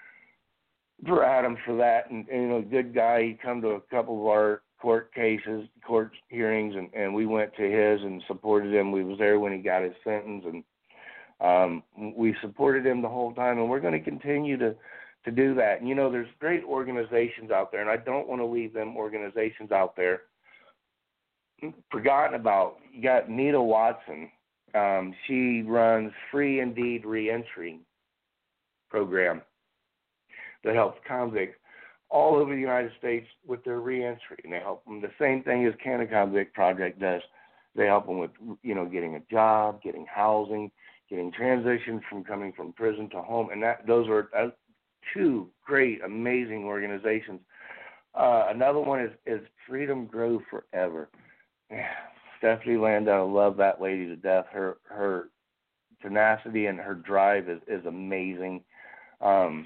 for Adam for that. And, and you know, good guy. He come to a couple of our court cases, court hearings, and, and we went to his and supported him. We was there when he got his sentence, and um, we supported him the whole time. And we're going to continue to to do that. And, you know, there's great organizations out there, and I don't want to leave them organizations out there forgotten about. You got Nita Watson. Um, she runs Free Indeed Reentry program that helps convicts all over the United States with their reentry, and they help them. The same thing as Can-A-Convict Project does. They help them with, you know, getting a job, getting housing, getting transitioned from coming from prison to home, and that those are uh, two great, amazing organizations. Uh, another one is, is Freedom Grow Forever. Stephanie Landau, I love that lady to death. Her her tenacity and her drive is, is amazing. Um,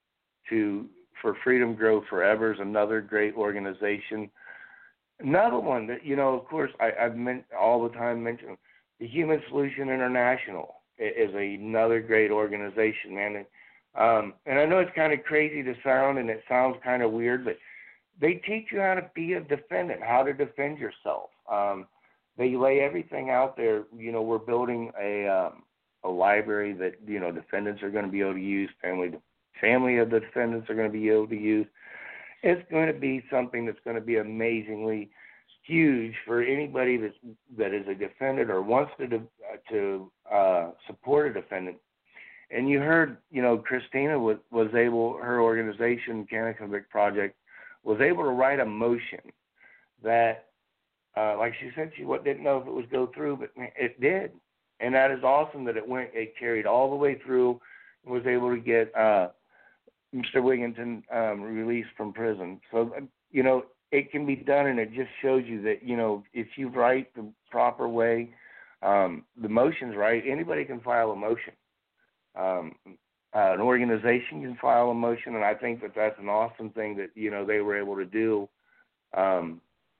to for Freedom Grow Forever is another great organization. Another one that, you know, of course, I, I've meant all the time mentioned, the Human Solution International is another great organization, man. And, um, and I know it's kind of crazy to sound, and it sounds kind of weird, but they teach you how to be a defendant, how to defend yourself. Um, they lay everything out there. You know, we're building a um, a library that, you know, defendants are going to be able to use, family family of the defendants are going to be able to use. It's going to be something that's going to be amazingly huge for anybody that's, that is a defendant or wants to de- to uh, support a defendant. And you heard, you know, Christina was, was able, her organization, Can-A-Convict Project, was able to write a motion that, uh, like she said, she didn't know if it would go through, but it did. And that is awesome that it went, it carried all the way through and was able to get uh, Mister Wigginton um, released from prison. So, you know, it can be done, and it just shows you that, you know, if you write the proper way, um, the motion's right, anybody can file a motion. Um, uh, an organization can file a motion, and I think that that's an awesome thing that, you know, they were able to do um,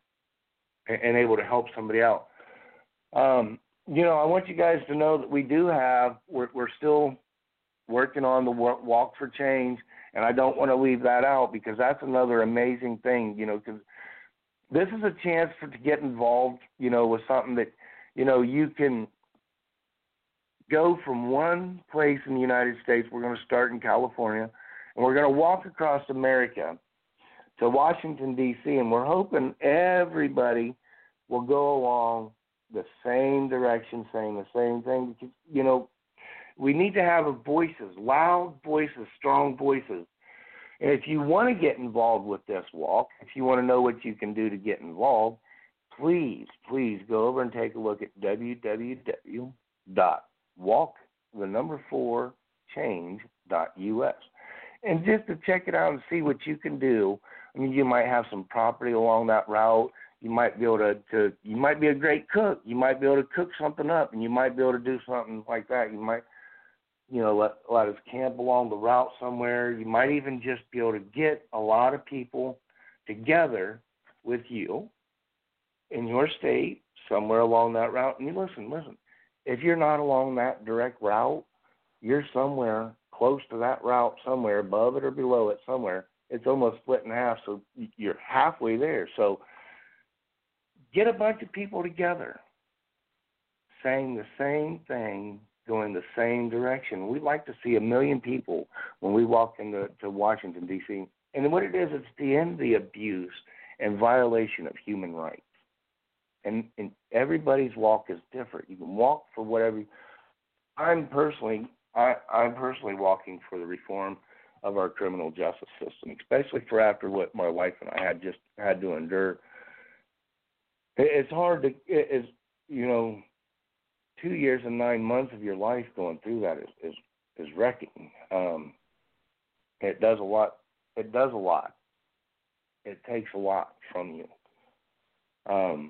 and, and able to help somebody out. Um, you know, I want you guys to know that we do have, we're, we're still working on the Walk for Change, and I don't want to leave that out because that's another amazing thing, you know, because this is a chance for to get involved, you know, with something that, you know, you can go from one place in the United States. We're going to start in California, and we're going to walk across America to Washington, D C, and we're hoping everybody will go along the same direction, saying the same thing, because, you know, we need to have voices, loud voices, strong voices. And if you want to get involved with this walk, if you want to know what you can do to get involved, please, please go over and take a look at w w w dot walk the number four change dot u s. And just to check it out and see what you can do. I mean, you might have some property along that route. You might be able to, to you might be a great cook. You might be able to cook something up, and you might be able to do something like that. You might, you know, let, let us camp along the route somewhere. You might even just be able to get a lot of people together with you in your state, somewhere along that route. And you listen, listen, if you're not along that direct route, you're somewhere close to that route, somewhere above it or below it, somewhere. It's almost split in half, so you're halfway there. So get a bunch of people together saying the same thing, going the same direction. We'd like to see a million people when we walk into to Washington, D C. And what it is, it's the end of the abuse and violation of human rights. And, and everybody's walk is different. You can walk for whatever. I'm personally, I, I'm personally walking for the reform of our criminal justice system, especially for after what my wife and I had just had to endure. It's hard to, it's, you know, two years and nine months of your life going through that is is, is wrecking. Um, it does a lot. It does a lot. It takes a lot from you. Um,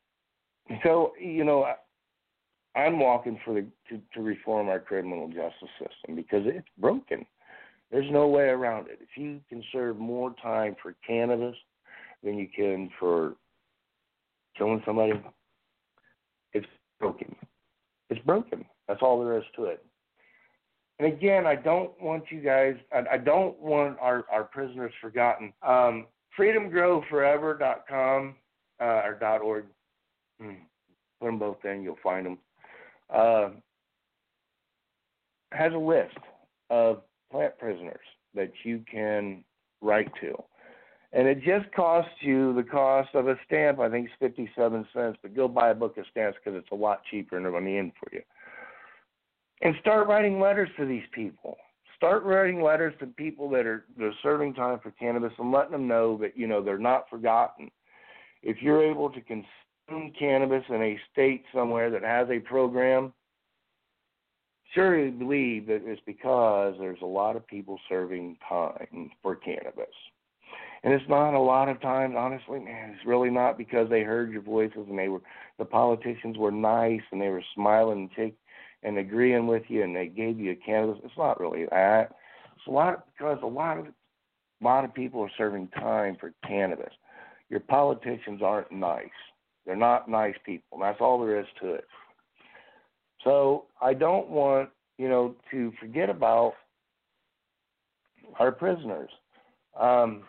so, you know, I, I'm walking for the to, to reform our criminal justice system because it's broken. There's no way around it. If you can serve more time for cannabis than you can for killing somebody, it's broken. It's broken. That's all there is to it. And again, I don't want you guys, I, I don't want our, our prisoners forgotten. Um, freedom grow forever dot com uh, or .org. Hmm. Put them both in, you'll find them. Uh, has a list of plant prisoners that you can write to. And it just costs you the cost of a stamp. I think it's fifty-seven cents, but go buy a book of stamps because it's a lot cheaper and they're on the end for you. And start writing letters to these people. Start writing letters to people that are they're serving time for cannabis and letting them know that, you know, they're not forgotten. If you're able to consume cannabis in a state somewhere that has a program, surely believe that it's because there's a lot of people serving time for cannabis. And it's not a lot of times, honestly, man, it's really not because they heard your voices and they were, the politicians were nice and they were smiling and taking and agreeing with you, and they gave you a cannabis. It's not really that. It's a lot of, because a lot of a lot of people are serving time for cannabis. Your politicians aren't nice. They're not nice people. That's all there is to it. So I don't want, you know, to forget about our prisoners. Um,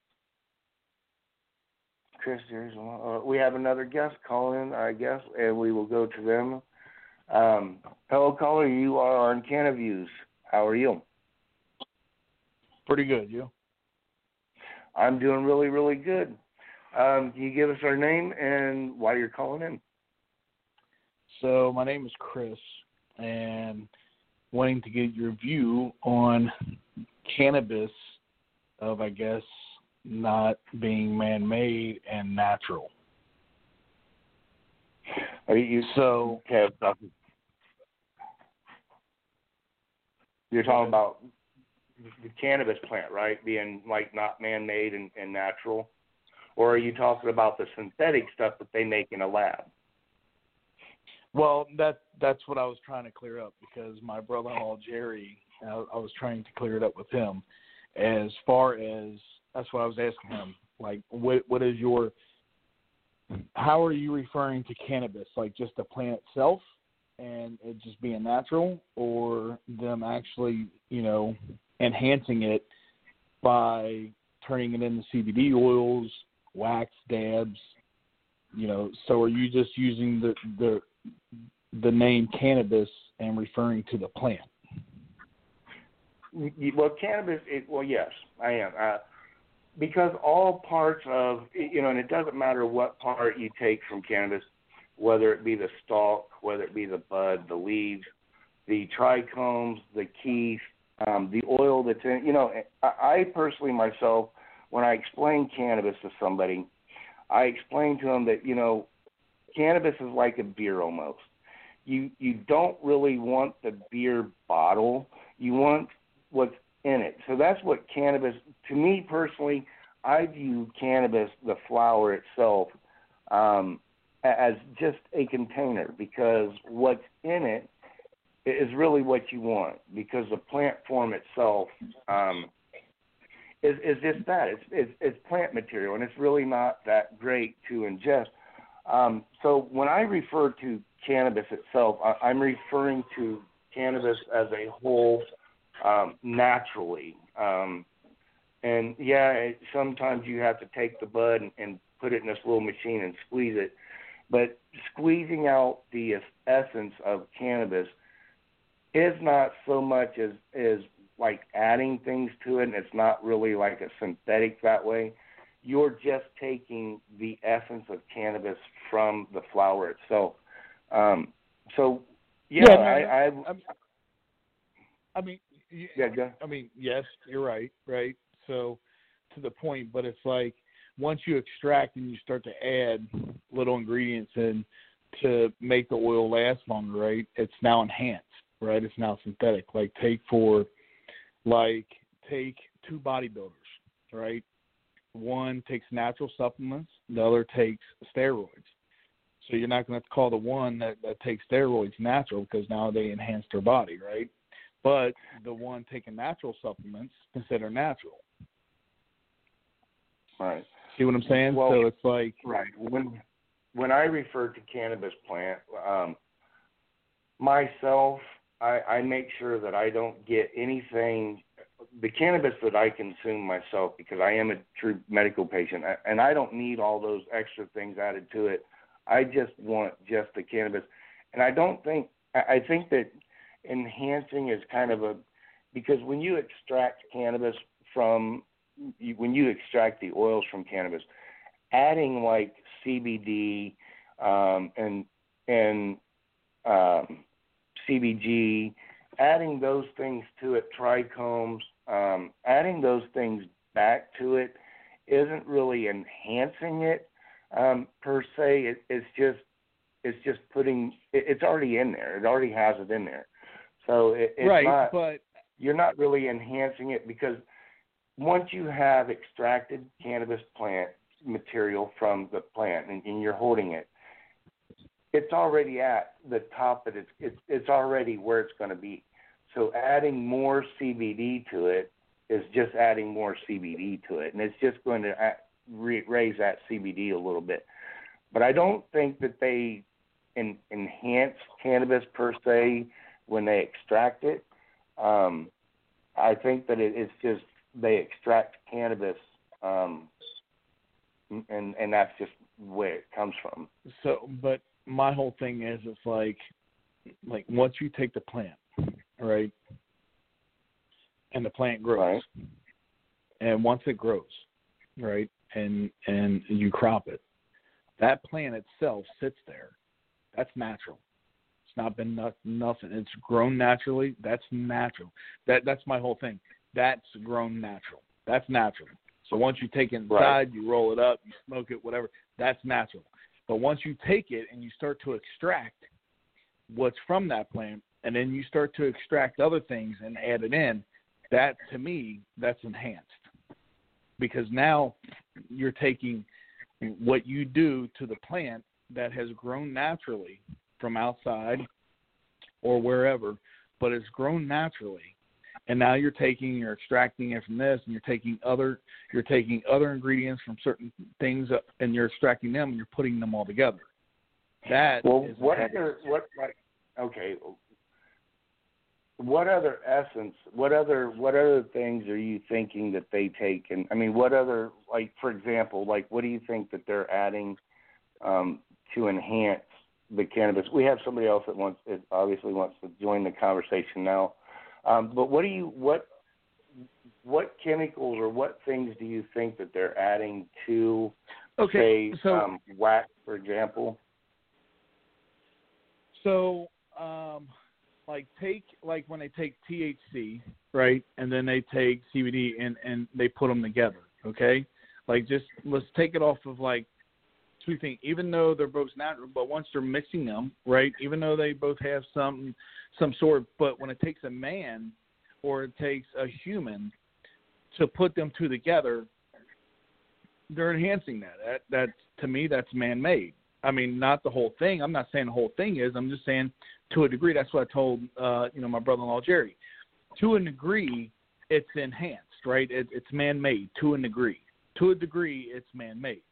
Chris, there's uh, we have another guest calling, I guess, and we will go to them. Um, hello, caller. You are on CannaViews. How are you? Pretty good. You? I'm doing really, really good. Um, can you give us our name and why you're calling in? So my name is Chris, and wanting to get your view on cannabis of, I guess, not being man-made and natural. Are you so? Okay, you're talking about the cannabis plant, right? Being like not man-made and, and natural, or are you talking about the synthetic stuff that they make in a lab? Well, that that's what I was trying to clear up because my brother-in-law Jerry, I, I was trying to clear it up with him. As far as that's what I was asking him. Like, what what is your how are you referring to cannabis? Like just the plant itself and it just being natural, or them actually, you know, enhancing it by turning it into C B D oils, wax, dabs, you know? So are you just using the the the name cannabis and referring to the plant? Well, cannabis, it, well, yes, I am. Uh, because all parts of, you know, and it doesn't matter what part you take from cannabis, whether it be the stalk, whether it be the bud, the leaves, the trichomes, the keef, um, the oil that's in, you know, I, I personally myself, when I explain cannabis to somebody, I explain to them that, you know, cannabis is like a beer almost. You you don't really want the beer bottle. You want what's in it. So that's what cannabis, to me personally, I view cannabis, the flower itself, um, as just a container because what's in it is really what you want because the plant form itself um, is, is just that. It's, it's, it's plant material, and it's really not that great to ingest. Um, so when I refer to cannabis itself, I, I'm referring to cannabis as a whole um, naturally. Um, and, yeah, it, sometimes you have to take the bud and, and put it in this little machine and squeeze it. But squeezing out the essence of cannabis is not so much as, as like adding things to it, and it's not really like a synthetic that way. You're just taking the essence of cannabis from the flower itself. Um, so, yeah, yeah no, I, I, I, I mean, yeah, go. I mean, yes, you're right, right? So, to the point, but it's like once you extract and you start to add little ingredients in to make the oil last longer, right? It's now enhanced, right? It's now synthetic. Like take for, like take two bodybuilders, right? One takes natural supplements, the other takes steroids. So you're not going to call the one that, that takes steroids natural because now they enhance their body, right? But the one taking natural supplements, consider natural. Right. See what I'm saying? Well, so it's like right. When when I refer to cannabis plant, um, myself, I, I make sure that I don't get anything. The cannabis that I consume myself, because I am a true medical patient, and I don't need all those extra things added to it. I just want just the cannabis, and I don't think. I think that enhancing is kind of a because when you extract cannabis from, when you extract the oils from cannabis, adding like C B D um, and and um, C B G, adding those things to it, trichomes, um, adding those things back to it isn't really enhancing it um, per se. It, it's just it's just putting it, it's already in there. It already has it in there. So it, it's right, not, but you're not really enhancing it, because once you have extracted cannabis plant material from the plant and, and you're holding it, it's already at the top of it. It's, it's, it's already where it's going to be. So adding more C B D to it is just adding more C B D to it, and it's just going to add, re, raise that C B D a little bit. But I don't think that they en, enhance cannabis per se when they extract it. Um, I think that it, it's just they extract cannabis, um, and and that's just where it comes from. So, but my whole thing is, it's like, like once you take the plant, right, and the plant grows, Right. and once it grows, right, and and you crop it, that plant itself sits there. That's natural. It's not been no, nothing. It's grown naturally. That's natural. That that's my whole thing. That's grown natural. That's natural. So once you take it inside, Right. you roll it up, you smoke it, whatever. That's natural. But once you take it and you start to extract what's from that plant, and then you start to extract other things and add it in, that, to me, that's enhanced. Because now you're taking what you do to the plant that has grown naturally from outside or wherever, but it's grown naturally, and now you're taking, you're extracting it from this, and you're taking other, you're taking other ingredients from certain things, and you're extracting them, and you're putting them all together. That Well, is what enhanced. other what like okay? What other essence? What other what other things are you thinking that they take? And I mean, what other, like, for example, like what do you think that they're adding um, to enhance the cannabis? We have somebody else that wants, that obviously wants to join the conversation now. Um, but what do you what what chemicals or what things do you think that they're adding to, Okay, say, so um, wax, for example? so um, like take like when they take T H C, right, and then they take C B D and and they put them together. Okay, like just let's take it off of like two things. Even though they're both natural, but once they're mixing them, right, even though they both have some some sort, but when it takes a man or it takes a human to put them two together, they're enhancing that. That, that to me, that's man-made. I mean, not the whole thing. I'm not saying the whole thing is. I'm just saying to a degree. That's what I told uh, you know my brother-in-law Jerry. To a degree, it's enhanced, right? It, it's man-made. To a degree. To a degree, it's man-made.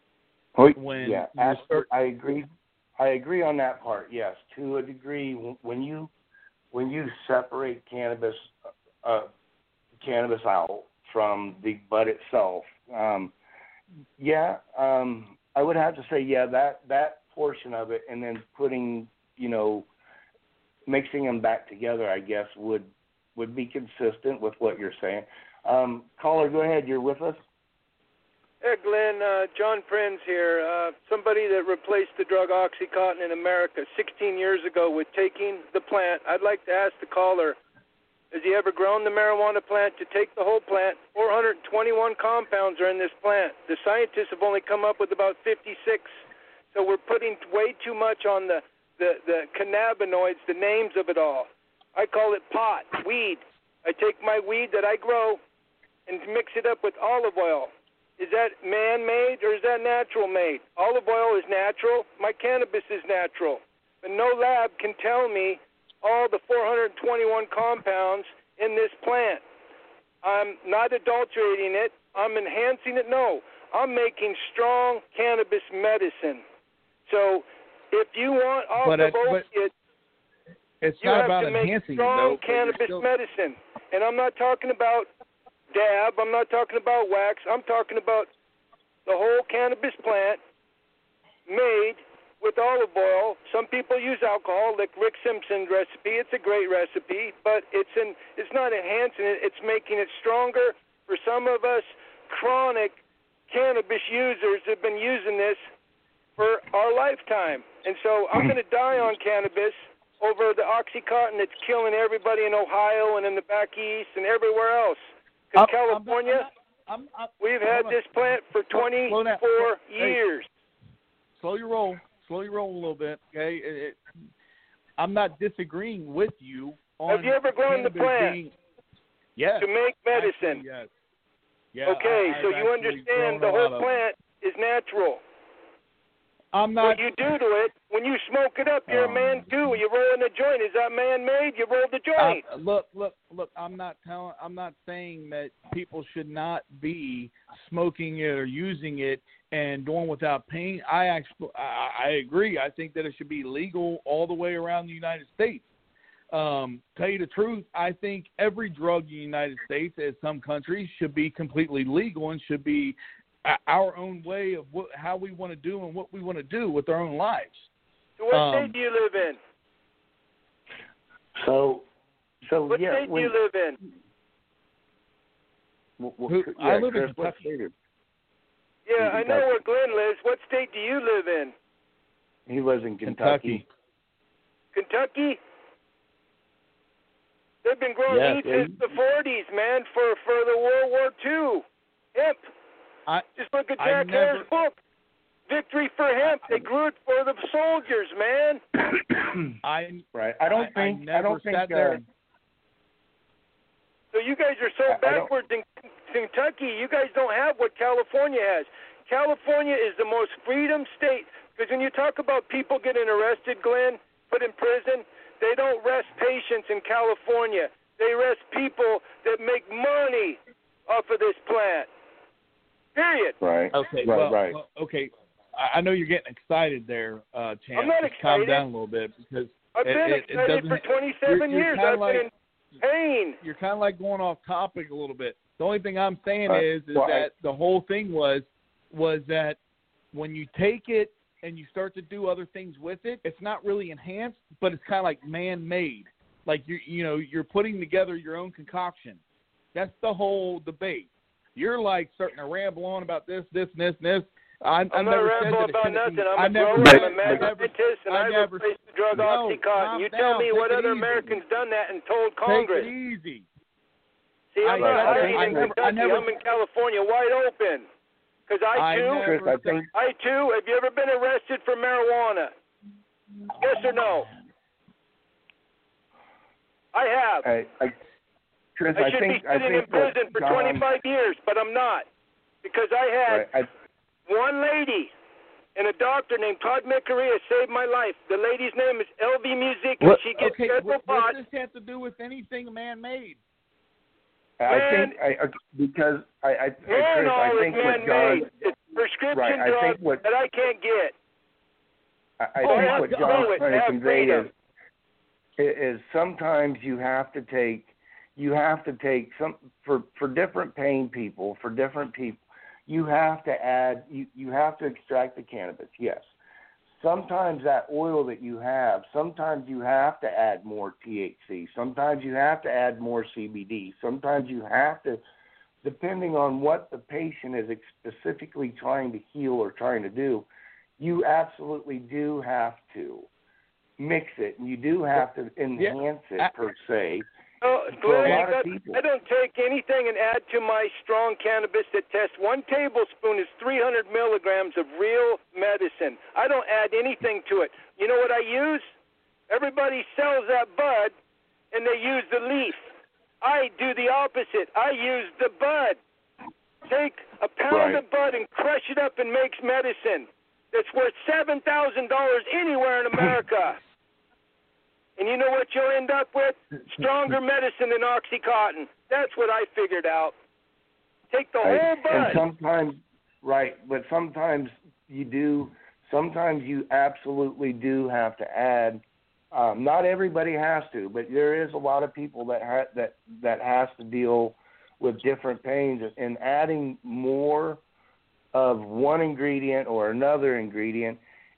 When yeah, you actually, start- I agree. I agree on that part. Yes, to a degree, when you when you separate cannabis uh, cannabis out from the bud itself, um, yeah, um, I would have to say, yeah, that that portion of it, and then putting, you know, mixing them back together, I guess would would be consistent with what you're saying. Um, caller, go ahead. You're with us. Hey, Glenn, uh, John Prinz here. Uh, somebody that replaced the drug OxyContin in America sixteen years ago with taking the plant. I'd like to ask the caller, has he ever grown the marijuana plant to take the whole plant? four hundred twenty-one compounds are in this plant. The scientists have only come up with about fifty-six. So we're putting way too much on the, the, the cannabinoids, the names of it all. I call it pot, weed. I take my weed that I grow and mix it up with olive oil. Is that man-made or is that natural-made? Olive oil is natural. My cannabis is natural. But no lab can tell me all the four hundred twenty-one compounds in this plant. I'm not adulterating it. I'm enhancing it. No, I'm making strong cannabis medicine. So if you want off But of it- but opiates, it's you not have about to make enhancing it, strong though. but you're cannabis still- medicine. And I'm not talking about dab. I'm not talking about wax. I'm talking about the whole cannabis plant made with olive oil. Some people use alcohol, like Rick Simpson's recipe. It's a great recipe, but it's in, it's not enhancing it. It's making it stronger. For some of us chronic cannabis users have been using this for our lifetime. And so I'm going to die on cannabis over the OxyContin that's killing everybody in Ohio and in the back east and everywhere else. Because California, I'm, I'm, I'm, we've had this plant for twenty-four years. Hey, slow your roll. Slow your roll a little bit, okay? It, it, I'm not disagreeing with you on Have you ever grown the plant? Being, yes. To make medicine? Actually, yes. Yeah, okay, I, so I've you understand the whole plant is natural. I'm not. What you do to it, when you smoke it up, you're um, a man too. You're rolling a joint. Is that man-made? You rolled the joint. Uh, look, look, look. I'm not telling. I'm not saying that people should not be smoking it or using it and doing without pain. I actually, I, I agree. I think that it should be legal all the way around the United States. Um, tell you the truth, I think every drug in the United States, as some countries, should be completely legal and should be our own way of what, how we want to do and what we want to do with our own lives. So what um, state do you live in? So, so what yeah. state when, do you live in? Well, well, Who, yeah, I live Chris, in what Kentucky. state is- Yeah, I know Kentucky. where Glenn lives. What state do you live in? He lives in Kentucky. Kentucky. Kentucky? They've been growing Yes, weed yeah. since the forties, man, for, for the World War Two. Hemp. I, Just look at I Jack never- Hare's book. Victory for Hemp. They grew it for the soldiers, man. I right. I don't I, think. I never I don't think. sat there. Uh, So you guys are so I- I don't- backwards in Kentucky. You guys don't have what California has. California is the most freedom state. Because when you talk about people getting arrested, Glenn, put in prison, they don't arrest patients in California. They arrest people that make money off of this plant. Period. right. Okay, Right. well, right. well, okay. I, I know you're getting excited there, uh, Champ. I'm not Just calm excited. down a little bit because I've it, been it, it excited doesn't. for twenty-seven you're, you're years. kinda I've like, been in pain. You're kind of like going off topic a little bit. The only thing I'm saying Uh, is, is well, I- that the whole thing was, was that when you take it and you start to do other things with it, it's not really enhanced, but it's kind of like man-made. Like you, you know, you're putting together your own concoction. That's the whole debate. You're like starting to ramble on about this, this, and this, and this. I, I'm I not never said rambling that it about shouldn't nothing. be- I'm I a never, grower. I'm a I medical never, scientist, and I I, never, replaced the drug no, OxyContin. calm You tell down. me Take what it other easy. Americans done that and told Take Congress. it easy. See, I'm I- not I hiding think- in I never- Kentucky. I never- I'm in California, wide open. Because I, I too, never Chris, I think. I, too, have you ever been arrested for marijuana? Yes or no? I have. I, I, Chris, I I should think. be I sitting think in prison what for John- twenty-five years, but I'm not. Because I had Right, I, one lady and a doctor named Todd Micaria saved my life. The lady's name is L V Music, and What, she gets okay, federal what, pot. what does this have to do with anything man-made? I Man- think I, I because I, I Chris, Man, I all is think what John. man-made. It's prescription Right, I drugs think what- that I can't get. I, I Oh, think my what God. John's Oh, it trying to has convey freedom. is, is sometimes you have to take you have to take some for for different pain people for different people you have to add you you have to extract the cannabis. Yes. Sometimes that oil that you have, sometimes you have to add more T H C. Sometimes you have to add more C B D. Sometimes you have to, depending on what the patient is specifically trying to heal or trying to do, you absolutely do have to mix it, and you do have to enhance it I- per se. Oh, For a Glenn, lot you of got, people. I don't take anything and add to my strong cannabis that tests. One tablespoon is three hundred milligrams of real medicine. I don't add anything to it. You know what I use? Everybody sells that bud, and they use the leaf. I do the opposite. I use the bud. Take a pound Right. of bud and crush it up and makes medicine that's worth seven thousand dollars anywhere in America. And you know what you'll end up with? Stronger medicine than OxyContin. That's what I figured out. Take the Right. whole And bud. sometimes, right, but sometimes you do, sometimes you absolutely do have to add, um, not everybody has to, but there is a lot of people that ha- that that has to deal with different pains, and adding more of one ingredient or another ingredient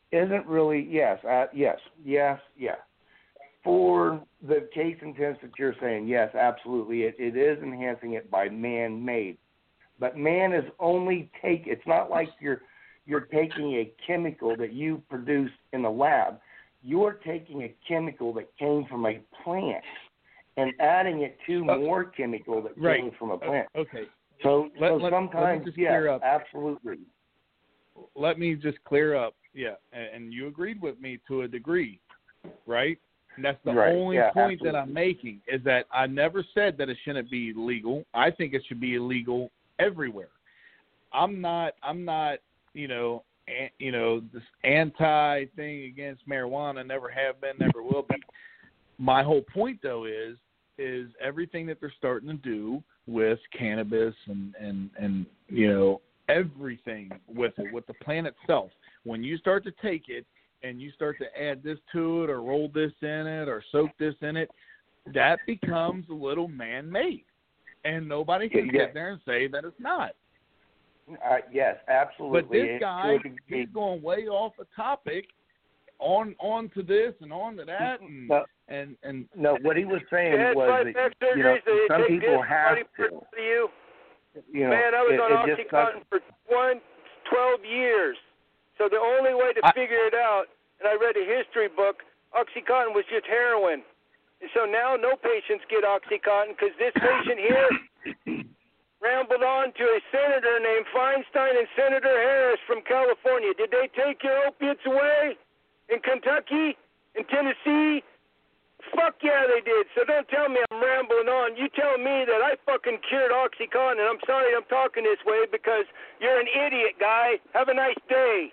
isn't really, yes, uh, yes, yes, yes. For the case intense that you're saying, yes, absolutely, it, it is enhancing it by man-made. But man is only take. It's not like you're you're taking a chemical that you produced in the lab. You're taking a chemical that came from a plant and adding it to okay. more chemical that right. came from a plant. Okay. So, let, so let, sometimes, let yes, up. absolutely. Let me just clear up. Yeah, and, and you agreed with me to a degree, right? And that's the right. only yeah, point absolutely. that I'm making is that I never said that it shouldn't be illegal. I think it should be illegal everywhere. I'm not. I'm not. You know. An, you know this anti thing against marijuana. Never have been. Never will be. My whole point though is is everything that they're starting to do with cannabis and and and you know everything with it, with the plant itself. When you start to take it and you start to add this to it or roll this in it or soak this in it, that becomes a little man-made, and nobody can yeah. sit there and say that it's not. Uh, yes, absolutely. But this guy, he's going way off a topic, on on to this and on to that, and no, and, and no. What he was saying was that you know some people have to. You. You know, Man, I was it, on it OxyContin for one, twelve years. So the only way to I, figure it out, and I read a history book, OxyContin was just heroin. And so now no patients get OxyContin because this patient here rambled on to a senator named Feinstein and Senator Harris from California. Did they take your opiates away in Kentucky, in Tennessee? Fuck yeah, they did. So don't tell me I'm rambling on. You tell me that I fucking cured OxyContin, and I'm sorry I'm talking this way because you're an idiot, guy. Have a nice day.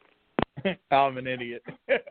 I'm an idiot.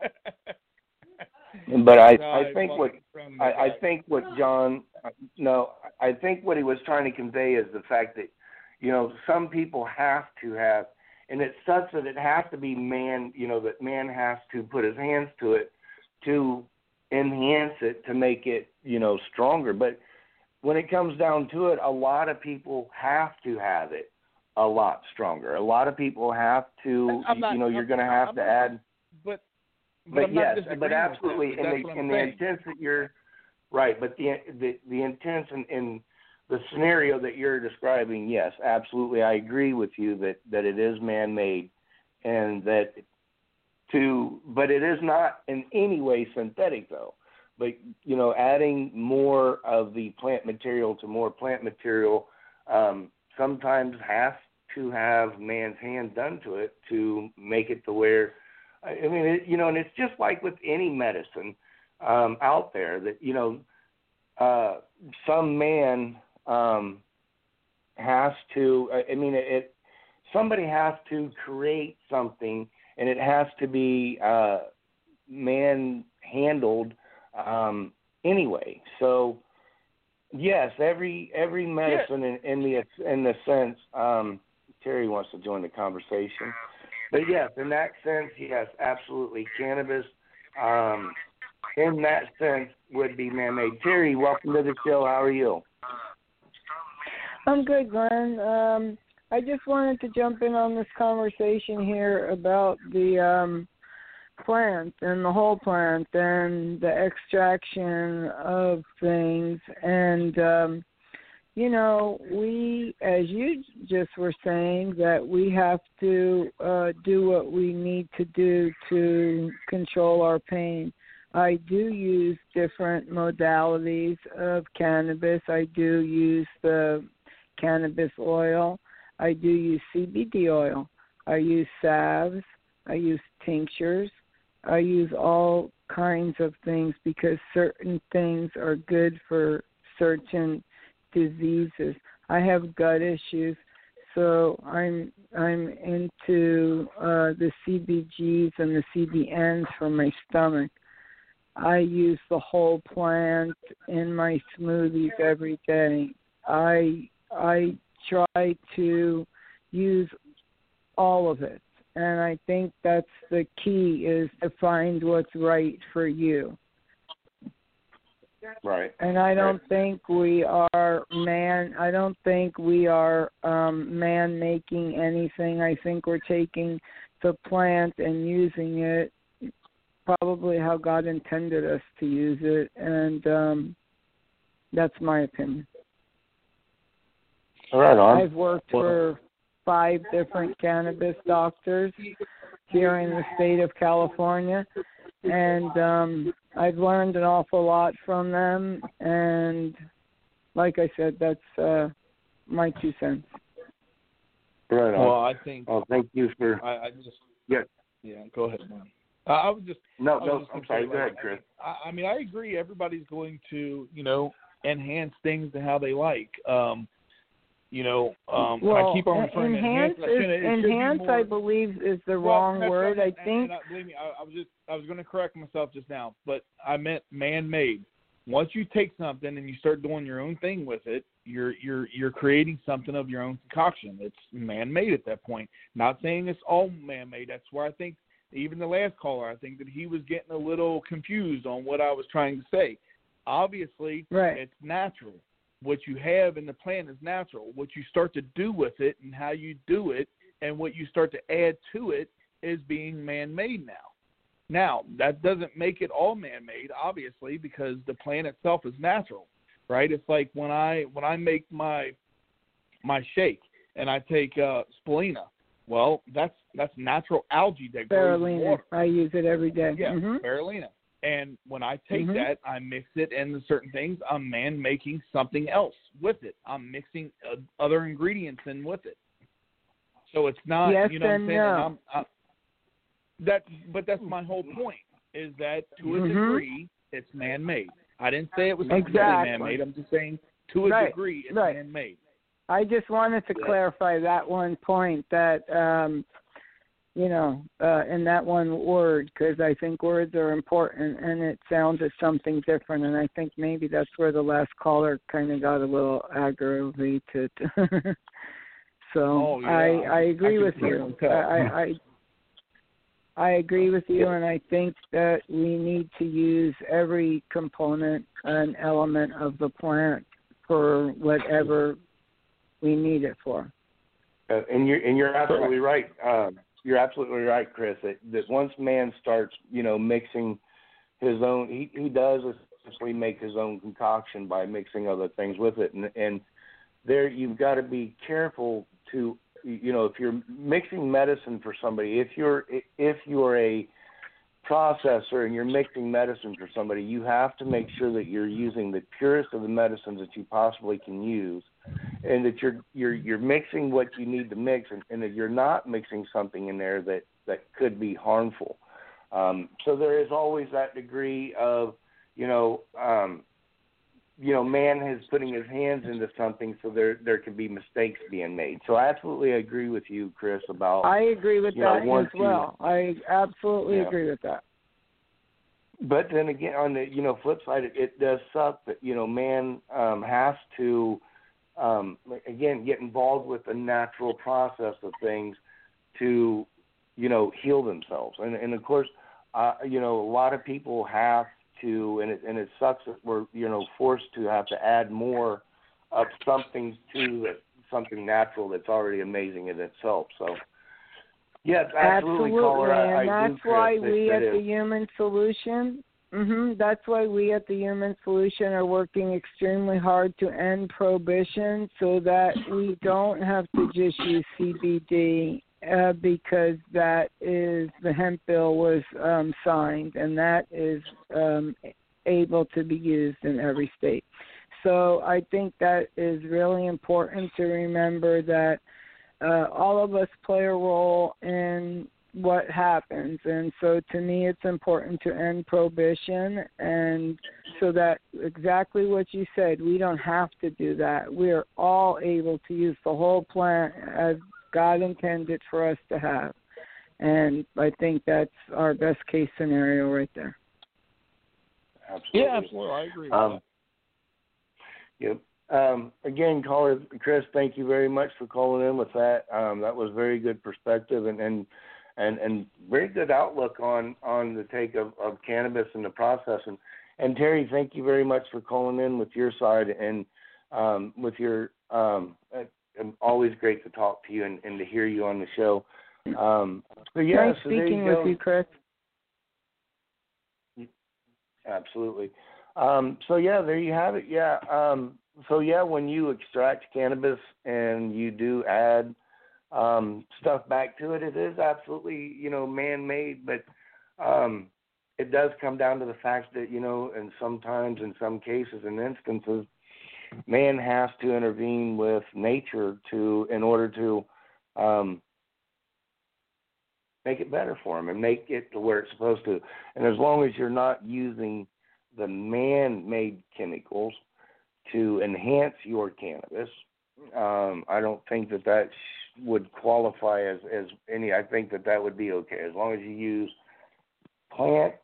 But I, I think what I, I think what John, no, I think what he was trying to convey is the fact that, you know, some people have to have, and it's such that it has to be man, you know, that man has to put his hands to it to enhance it to make it, you know, stronger. But when it comes down to it, a lot of people have to have it a lot stronger. A lot of people have to, not, you know, you're going to have I'm to not, add. But, but, but yes, but absolutely, in the in the saying. intent that you're right, but the the the intent in, in the scenario that you're describing, yes, absolutely, I agree with you that, that it is man-made, and that to, but it is not in any way synthetic though. But you know, adding more of the plant material to more plant material um, sometimes has to have man's hand done to it to make it to where. I mean, it, you know, and it's just like with any medicine um, out there that, you know, uh, some man um, has to, I mean, it, it, somebody has to create something, and it has to be uh, man-handled um, anyway. So, yes, every every medicine yeah. in, in the in the sense, um, Terry wants to join the conversation. But yes, in that sense, yes, absolutely. Cannabis, um, in that sense, would be man-made. Terry, welcome to the show. How are you? I'm good, Glenn. Um, I just wanted to jump in on this conversation here about the um, plant and the whole plant and the extraction of things. And, um, you know, we, as you just were saying, that we have to uh, do what we need to do to control our pain. I do use different modalities of cannabis. I do use the cannabis oil. I do use C B D oil. I use salves. I use tinctures. I use all kinds of things because certain things are good for certain diseases. I have gut issues, so I'm I'm into uh, the C B Gs and the C B Ns for my stomach. I use the whole plant in my smoothies every day. I I try to use all of it, and I think that's the key, is to find what's right for you. Right. And I don't right. think we are man. I don't think we are um, man making anything. I think we're taking the plant and using it probably how God intended us to use it, and um, that's my opinion. All right, on. I've worked well, for five different cannabis doctors here in the state of California, and um, I've learned an awful lot from them, and like I said, that's uh, my two cents. Right on. Well, I think. Oh, thank you for. I, I just. Yeah. Yeah. Go ahead, man. Uh, I was just. No, was no. just I'm sorry. like, Go ahead, Chris. I, I mean, I agree. Everybody's going to, you know, enhance things to how they like. Um, you know, um, well, I keep on referring enhance. to enhance. Is, enhance, more, I believe, is the well, wrong word. Right. I think. And, and I, believe me, I, I was just. I was going to correct myself just now, but I meant man-made. Once you take something and you start doing your own thing with it, you're you're you're creating something of your own concoction. It's man-made at that point. Not saying it's all man-made. That's where I think even the last caller, I think that he was getting a little confused on what I was trying to say. Obviously, right. It's natural. What you have in the plant is natural. What you start to do with it and how you do it and what you start to add to it is being man-made now. Now, that doesn't make it all man-made, obviously, because the plant itself is natural, right? It's like when I when I make my my shake and I take uh, spirulina. Well, that's that's natural algae that grows in Spirulina. water. I use it every day. Yeah, mm-hmm. spirulina. And when I take mm-hmm. that, I mix it into certain things. I'm man making something else with it. I'm mixing uh, other ingredients in with it. So it's not, yes you know what I'm and saying? no. And I'm, I'm, That, but that's my whole point, is that to a mm-hmm. degree, it's man-made. I didn't say it was exactly. completely man-made. I'm just saying to a right. degree, it's right. man-made. I just wanted to yeah. clarify that one point, that, um, you know, uh, in that one word, because I think words are important, and it sounded something different, and I think maybe that's where the last caller kind of got a little aggravated. so oh, yeah. I, I agree I with you. I, I, I I agree with you, and I think that we need to use every component and element of the plant for whatever we need it for. Uh, and you're and you're absolutely right. Um, you're absolutely right, Chris. That, that once man starts, you know, mixing his own, he he does essentially make his own concoction by mixing other things with it, and and there you've got to be careful to. You know, if you're mixing medicine for somebody, if you're if you're a processor and you're mixing medicine for somebody, you have to make sure that you're using the purest of the medicines that you possibly can use, and that you're you're you're mixing what you need to mix, and, and that you're not mixing something in there that, that could be harmful. Um, so there is always that degree of, you know, um, you know, man is putting his hands into something, so there there could be mistakes being made. So I absolutely agree with you, Chris, about. I agree with that know, as well. You, I absolutely yeah. agree with that. But then again, on the you know flip side, it, it does suck that you know man um, has to um, again get involved with the natural process of things to you know heal themselves, and and of course, uh, you know a lot of people have. To and it and it sucks that we're you know forced to have to add more of something to it, something natural that's already amazing in itself. So yes, absolutely, absolutely. caller. I, and I that's do, Chris, why that, we that at is. the Human Solution. Mm-hmm, that's why we at the Human Solution are working extremely hard to end prohibition, so that we don't have to just use C B D. Uh, because that is the hemp bill was um, signed, and that is um, able to be used in every state. So I think that is really important to remember that uh, all of us play a role in what happens, and so to me it's important to end prohibition, and so that exactly what you said, we don't have to do that. We are all able to use the whole plant as God intended for us to have. And I think that's our best case scenario right there. Absolutely. Yeah, absolutely. I agree with um, that. Yep. Um, again, caller Chris, thank you very much for calling in with that. Um, that was very good perspective and, and and and very good outlook on, on the take of, of cannabis and the process. And, And Terry, thank you very much for calling in with your side and um, with your. Um, uh, always great to talk to you and, and to hear you on the show. Um, so yeah, nice so there speaking you go. with you, Chris. Absolutely. Um, so yeah, there you have it. Yeah. Um, so yeah, when you extract cannabis and you do add um, stuff back to it, it is absolutely, you know, man-made, but um, it does come down to the fact that, you know, and sometimes in some cases and instances, man has to intervene with nature to, in order to um, make it better for him and make it to where it's supposed to. And as long as you're not using the man-made chemicals to enhance your cannabis, um, I don't think that that sh- would qualify as, as any. I think that that would be okay as long as you use plant-based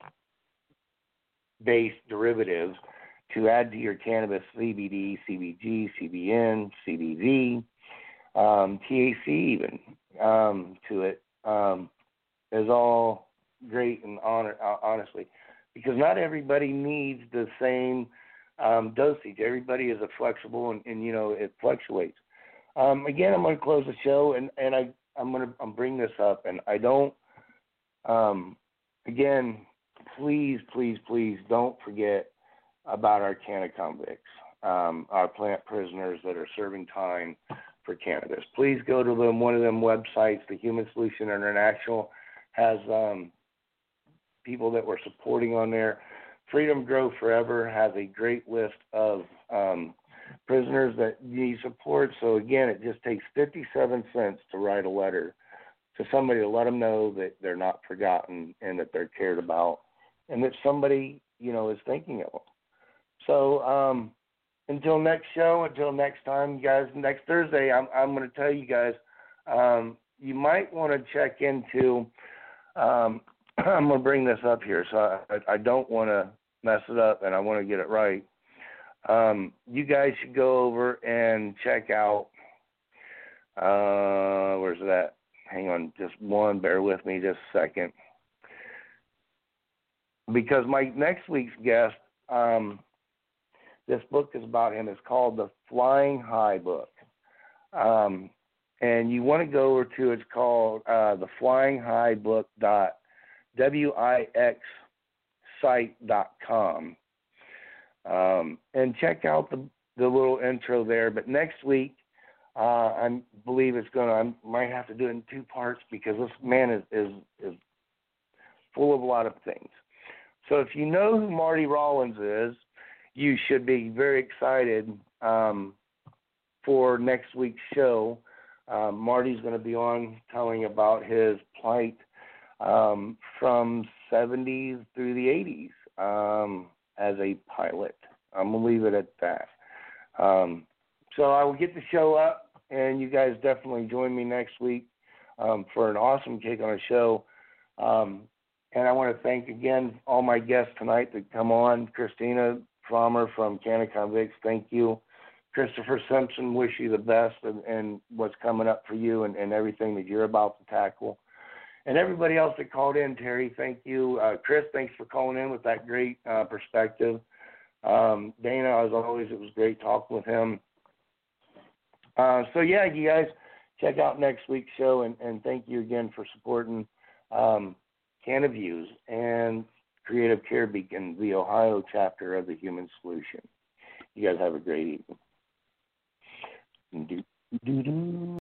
derivatives to add to your cannabis: C B D, C B G, C B N, C B V, um, T H C even um, to it. Um, is all great and honor, uh, honestly, because not everybody needs the same um, dosage. Everybody is a flexible, and, and you know it fluctuates. Um, again, I'm going to close the show, and, and I I'm going to I'm bring this up, and I don't. Um, again, please, please, please don't forget about our canna convicts, um, our plant prisoners that are serving time for cannabis. Please go to them. One of them websites, the Human Solution International, has um, people that we're supporting on there. Freedom Grow Forever has a great list of um, prisoners that need support. So, again, it just takes fifty-seven cents to write a letter to somebody to let them know that they're not forgotten and that they're cared about and that somebody, you know, is thinking of them. So um, until next show, until next time, guys, next Thursday, I'm, I'm going to tell you guys, um, you might want to check into Um, I'm going to bring this up here, so I, I don't want to mess it up, and I want to get it right. Um, you guys should go over and check out, uh, where's it at? Hang on just one, bear with me just a second. Because my next week's guest, um, this book is about him. It's called The Flying High Book. Um, and you want to go over to, it's called uh, the flying high book dot wix site dot com. Um, and check out the, the little intro there. But next week, uh, I believe it's going to, I might have to do it in two parts because this man is, is, is full of a lot of things. So if you know who Marty Rollins is, you should be very excited um, for next week's show. Um, Marty's going to be on telling about his plight um, from seventies through the eighties um, as a pilot. I'm going to leave it at that. Um, so I will get the show up, and you guys definitely join me next week um, for an awesome kick on a show. Um, and I want to thank again all my guests tonight that come on. Christina Frommer from Canna Convicts, thank you. Christopher Simpson, wish you the best and, and what's coming up for you and, and everything that you're about to tackle. And everybody else that called in, Terry, thank you. Uh, Chris, thanks for calling in with that great uh, perspective. Um, Dana, as always, it was great talking with him. Uh, so, yeah, you guys check out next week's show, and, and thank you again for supporting um, Canna Views and Creative Care Beacon, the Ohio chapter of the Human Solution. You guys have a great evening. Do, do, do.